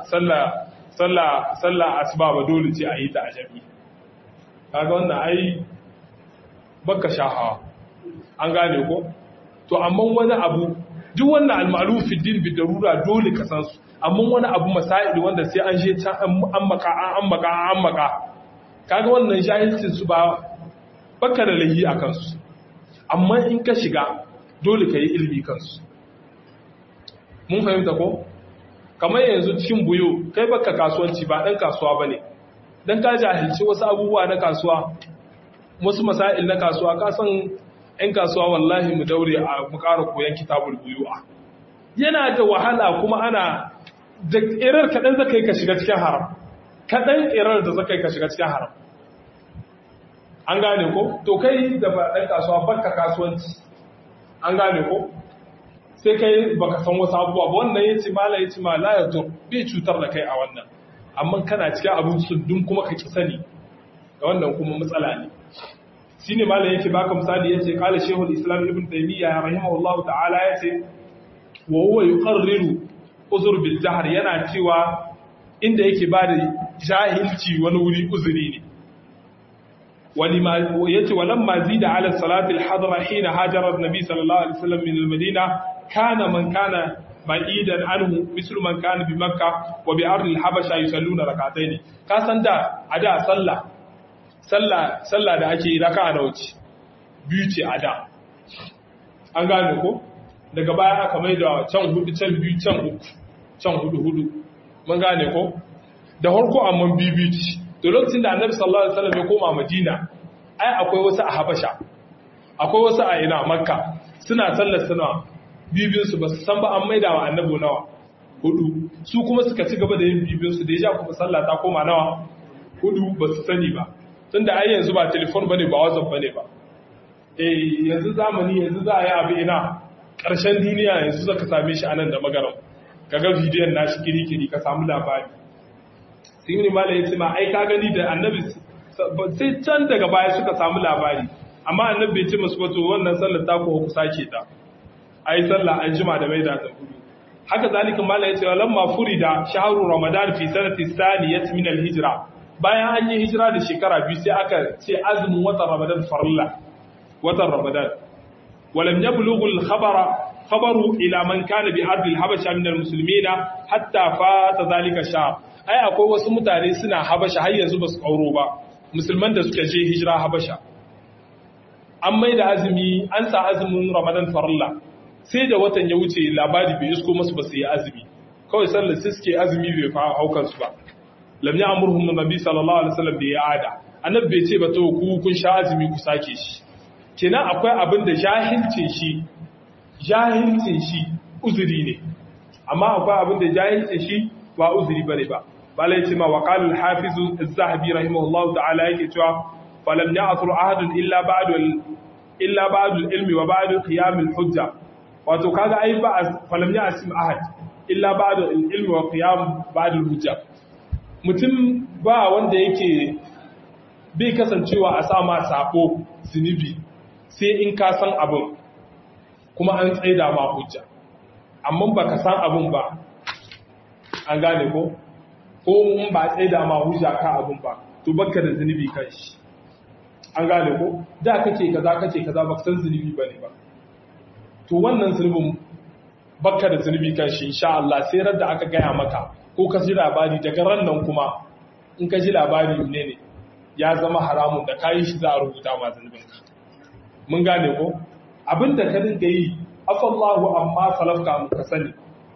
sallah asuba ba dole ce a yi ta a jami'i. Kaga wannan ai baka shahawa. An gane ko? To amma wani abu, duk wannan al-ma'ruf din bi darura dole ka san su, amma wani abu masail wanda sai an je ta an maka kaga wannan jahilcin su ba baka da lahi akan su, amma in ka shiga dole ka yi ilmi kansu. Mun fahimta ko? Kamar yanzu cikin buyo kai baka kasuwanci, ba dan kasuwa bane, dan ka jahilci wasu abubuwa na kasuwa, wasu masail na kasuwa, ka san ‘yan kasuwa wallahi mu daure a mu ƙara koyon kitabul buyu'a. Yana da wahala, kuma ana da irar kaɗan zaka yi ka shiga cikin haram, kaɗan irar da zaka yi ka shiga cikin haram. An gane ko? To kai da ba ɗan kasuwa baka kasuwanci, an gane ko? Sai kai baka san wasu abubuwa ba, wannan ya ce mala ya ce ma la ya zo bai cutar da kai a wannan. amma kana cikin abin sundun kuma ka ki sani ga wannan kuma matsala ne shine malam yake baka misali yace qala shaykhul islam ibn taymiyyah rahimahullahu ta'ala yace wa huwa yuqarriru uzur bil jahr yana cewa inda yake bada jahilci wani wuri uzuri ne ولما يتي ولما زيد على الصلاة الحضرة حين هاجر النبي صلى الله عليه وسلم من المدينة كان من كان بعيدا عنه مثل من كان بمكة وبأرض الحبشة يصلون ركعتين كاسن دا أدا صلى da ake raka'a da wuce biyu ce ada an gane ko daga baya aka mai da can hudu can biyu can uku can hudu mun gane ko da harko amma biyu ce to lokacin da annabi sallallahu alaihi wasallam ya koma madina ai akwai wasu a habasha akwai wasu a ina makka suna sallar suna bibiyun su basu san ba an maida wa annabi nawa hudu su kuma suka ci gaba da yin bibiyun su da ya kuma sallah ta koma nawa hudu basu sani ba tunda ai yanzu ba telefon bane ba whatsapp bane ba yanzu zamani yanzu za a yi abu ina karshen duniya yanzu zaka same shi anan da magaram kaga bidiyon nashi kiri ka samu labari sai ne malai yace ma ai ka gani da annabi sai can daga baya suka samu labari amma annabi bai ce musu ba to wannan sallar ta ko ku sake ta ai sallah an jima da maida ta kudu haka zalika malai yace lamma furida shahru ramadan fi sanati thaniyat min al-hijra bayan an yi hijira da shekara biyu sai aka ce azumin watan ramadan farilla watan ramadan walam yablughu al-khabara khabaru ila man kana bi ardi al-habasha min al-muslimina hatta fata zalika shahr ai akwai wasu mutane suna habasha har yanzu ba su kauro ba musulman da suka je hijira habasha an mai da azumi an sa azumin ramadan farilla sai da watan ya wuce labari bai isko masu ba su yi azumi kawai sallar sai suke azumi bai fa haukan su ba lam ya'murhum nabi sallallahu alaihi wasallam bi i'ada annabi bai ce ba to ku kun sha azumi ku sake shi kenan akwai abin da jahilcin shi uzuri ne amma akwai abin da jahilcin shi ba uzuri bane ba bala yace ma waqala al-hafiz az-zahabi rahimahullahu ta'ala yake cewa falam ya'thur ahadun illa ba'd al-ilmi wa ba'd qiyam al-hujja wato kaga ai ba falam ya'sim ahad illa ba'd al-ilmi wa qiyam ba'd al-hujja mutum ba wanda yake bai kasancewa a sama sako zinubi sai in ka san abin kuma an tsaida ma hujja amma baka san abin ba an gane ko mun ba tsaida ma hujja ka abin ba to baka da zinubi kan shi an gane ko da kake kaza baka san zinubi bane ba to wannan zunubin baka da zinubi kan shi insha Allah sai ran da aka gaya maka ko ka ji labari daga ran nan kuma in ka ji labari ne ya zama haramun da kayi shi za a rubuta ma zunubinka mun gane ko abinda ka dinga yi afallahu amma salafka mu ka sani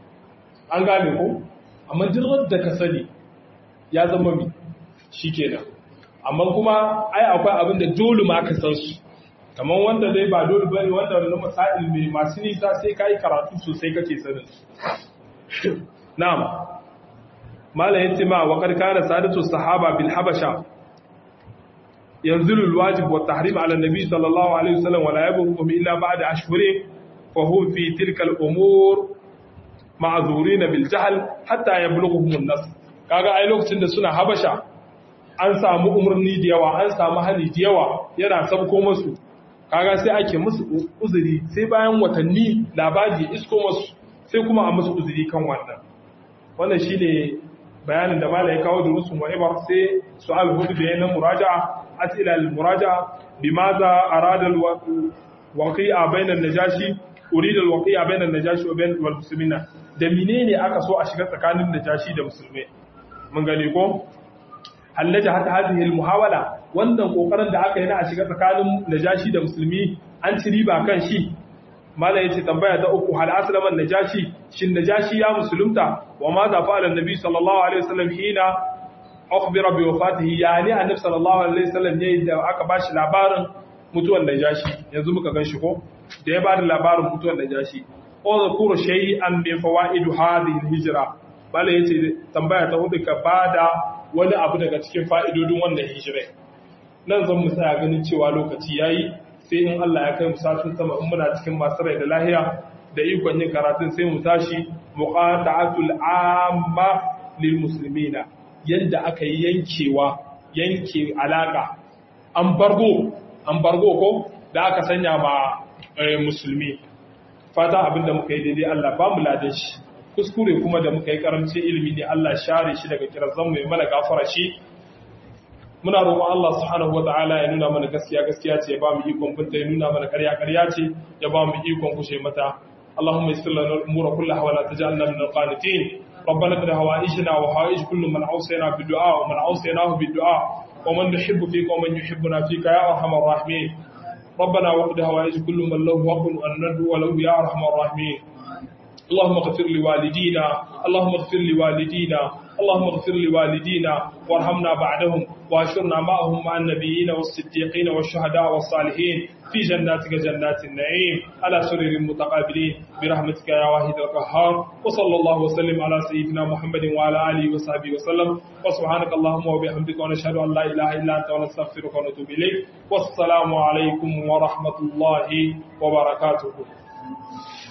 an gane ko amma duk da ka sani ya zama mi shikenan amma kuma ai akwai abinda dole ma ka san su kamar wanda dai ba dole bane wanda wannan masail mai masu nisa sai kai karatu sosai kake sanin su na'am mala yace ma wa qad kana sadatu sahaba bil habasha yanzilu al wajib wa tahrim ala nabi sallallahu alaihi wasallam wa la yabuhum illa ba'da ashhurin fa hum fi tilka al umur ma'zurin bil jahl hatta yablughuhum an nas kaga ai lokacin da suna habasha an samu umurni da yawa an samu hali da yawa yana sabko musu kaga sai ake musu uzuri sai bayan watanni labari isko musu sai kuma a musu uzuri kan wannan shine bayanin da malai ya kawo durusun wa ibar sai su'al hudu da yana muraja'a as'ila al muraja'a bimaza arada al waqi'a bayna an najashi urida al waqi'a bayna an najashi wa bayna al muslimina da menene aka so a shiga tsakanin najashi da musulmai mun gane ko hallaja hatta hadhihi al muhawala wannan kokarin da aka yi na a shiga tsakanin najashi da musulmi an ci riba kan shi mala yace tambaya ta uku hal aslaman najashi shin najashi ya musulunta wa ma za fa'ala annabi sallallahu alaihi wasallam hina akhbara bi wafatihi yani annabi sallallahu alaihi wasallam ne da aka bashi labarin mutuwar najashi yanzu muka ganshi ko da ya bada labarin mutuwar najashi o zakuru shay'an min fawaid hadhihi alhijra mala yace tambaya ta hudu ka bada wani abu daga cikin fa'idodin wannan hijira nan zan mu tsaya ganin cewa lokaci yayi sai in Allah ya kai mu satin sama in muna cikin masu rai da lahiya da ikon yin karatun sai mu tashi muqata'atul amma lil muslimina yanda aka yi yanke alaka ambargo ko da aka sanya ma musulmi. Fata abinda muka yi daidai Allah ba mu ladan shi, kuskure kuma da muka yi karamcin ilimi ne Allah share shi daga kirazan mai mana gafara shi. Muna roƙon Allah subhanahu wata'ala ya nuna mana gaskiya ce, ya ba mu ikon kunta, ya nuna mana ƙarya ce, ya ba mu ikon kushe mata. Allahumma yassir lana al-umura kullaha wa la taj'alna min al-qanitin. ربنا اقض هوائجنا وهوائج كل من أوصينا بالدعاء ومن أوصيناه بالدعاء ومن نحب فيك ومن يحبنا فيك يا أرحم الراحمين. ربنا واقض هوائج كل من له حق أن ندعو له يا أرحم الراحمين. اللهم اغفر لوالدينا، اللهم اغفر لوالدينا، اللهم اغفر لوالدينا وارحمنا بعدهم واشرنا معهم مع النبيين والصديقين والشهداء والصالحين في جناتك جنات النعيم على سرر متقابلين برحمتك يا واحد القهار. وصلى الله وسلم على سيدنا محمد وعلى آله وصحبه وسلم. وسبحانك اللهم وبحمدك ونشهد أن لا إله إلا أنت ونستغفرك ونتوب إليك. والسلام عليكم ورحمة الله وبركاته.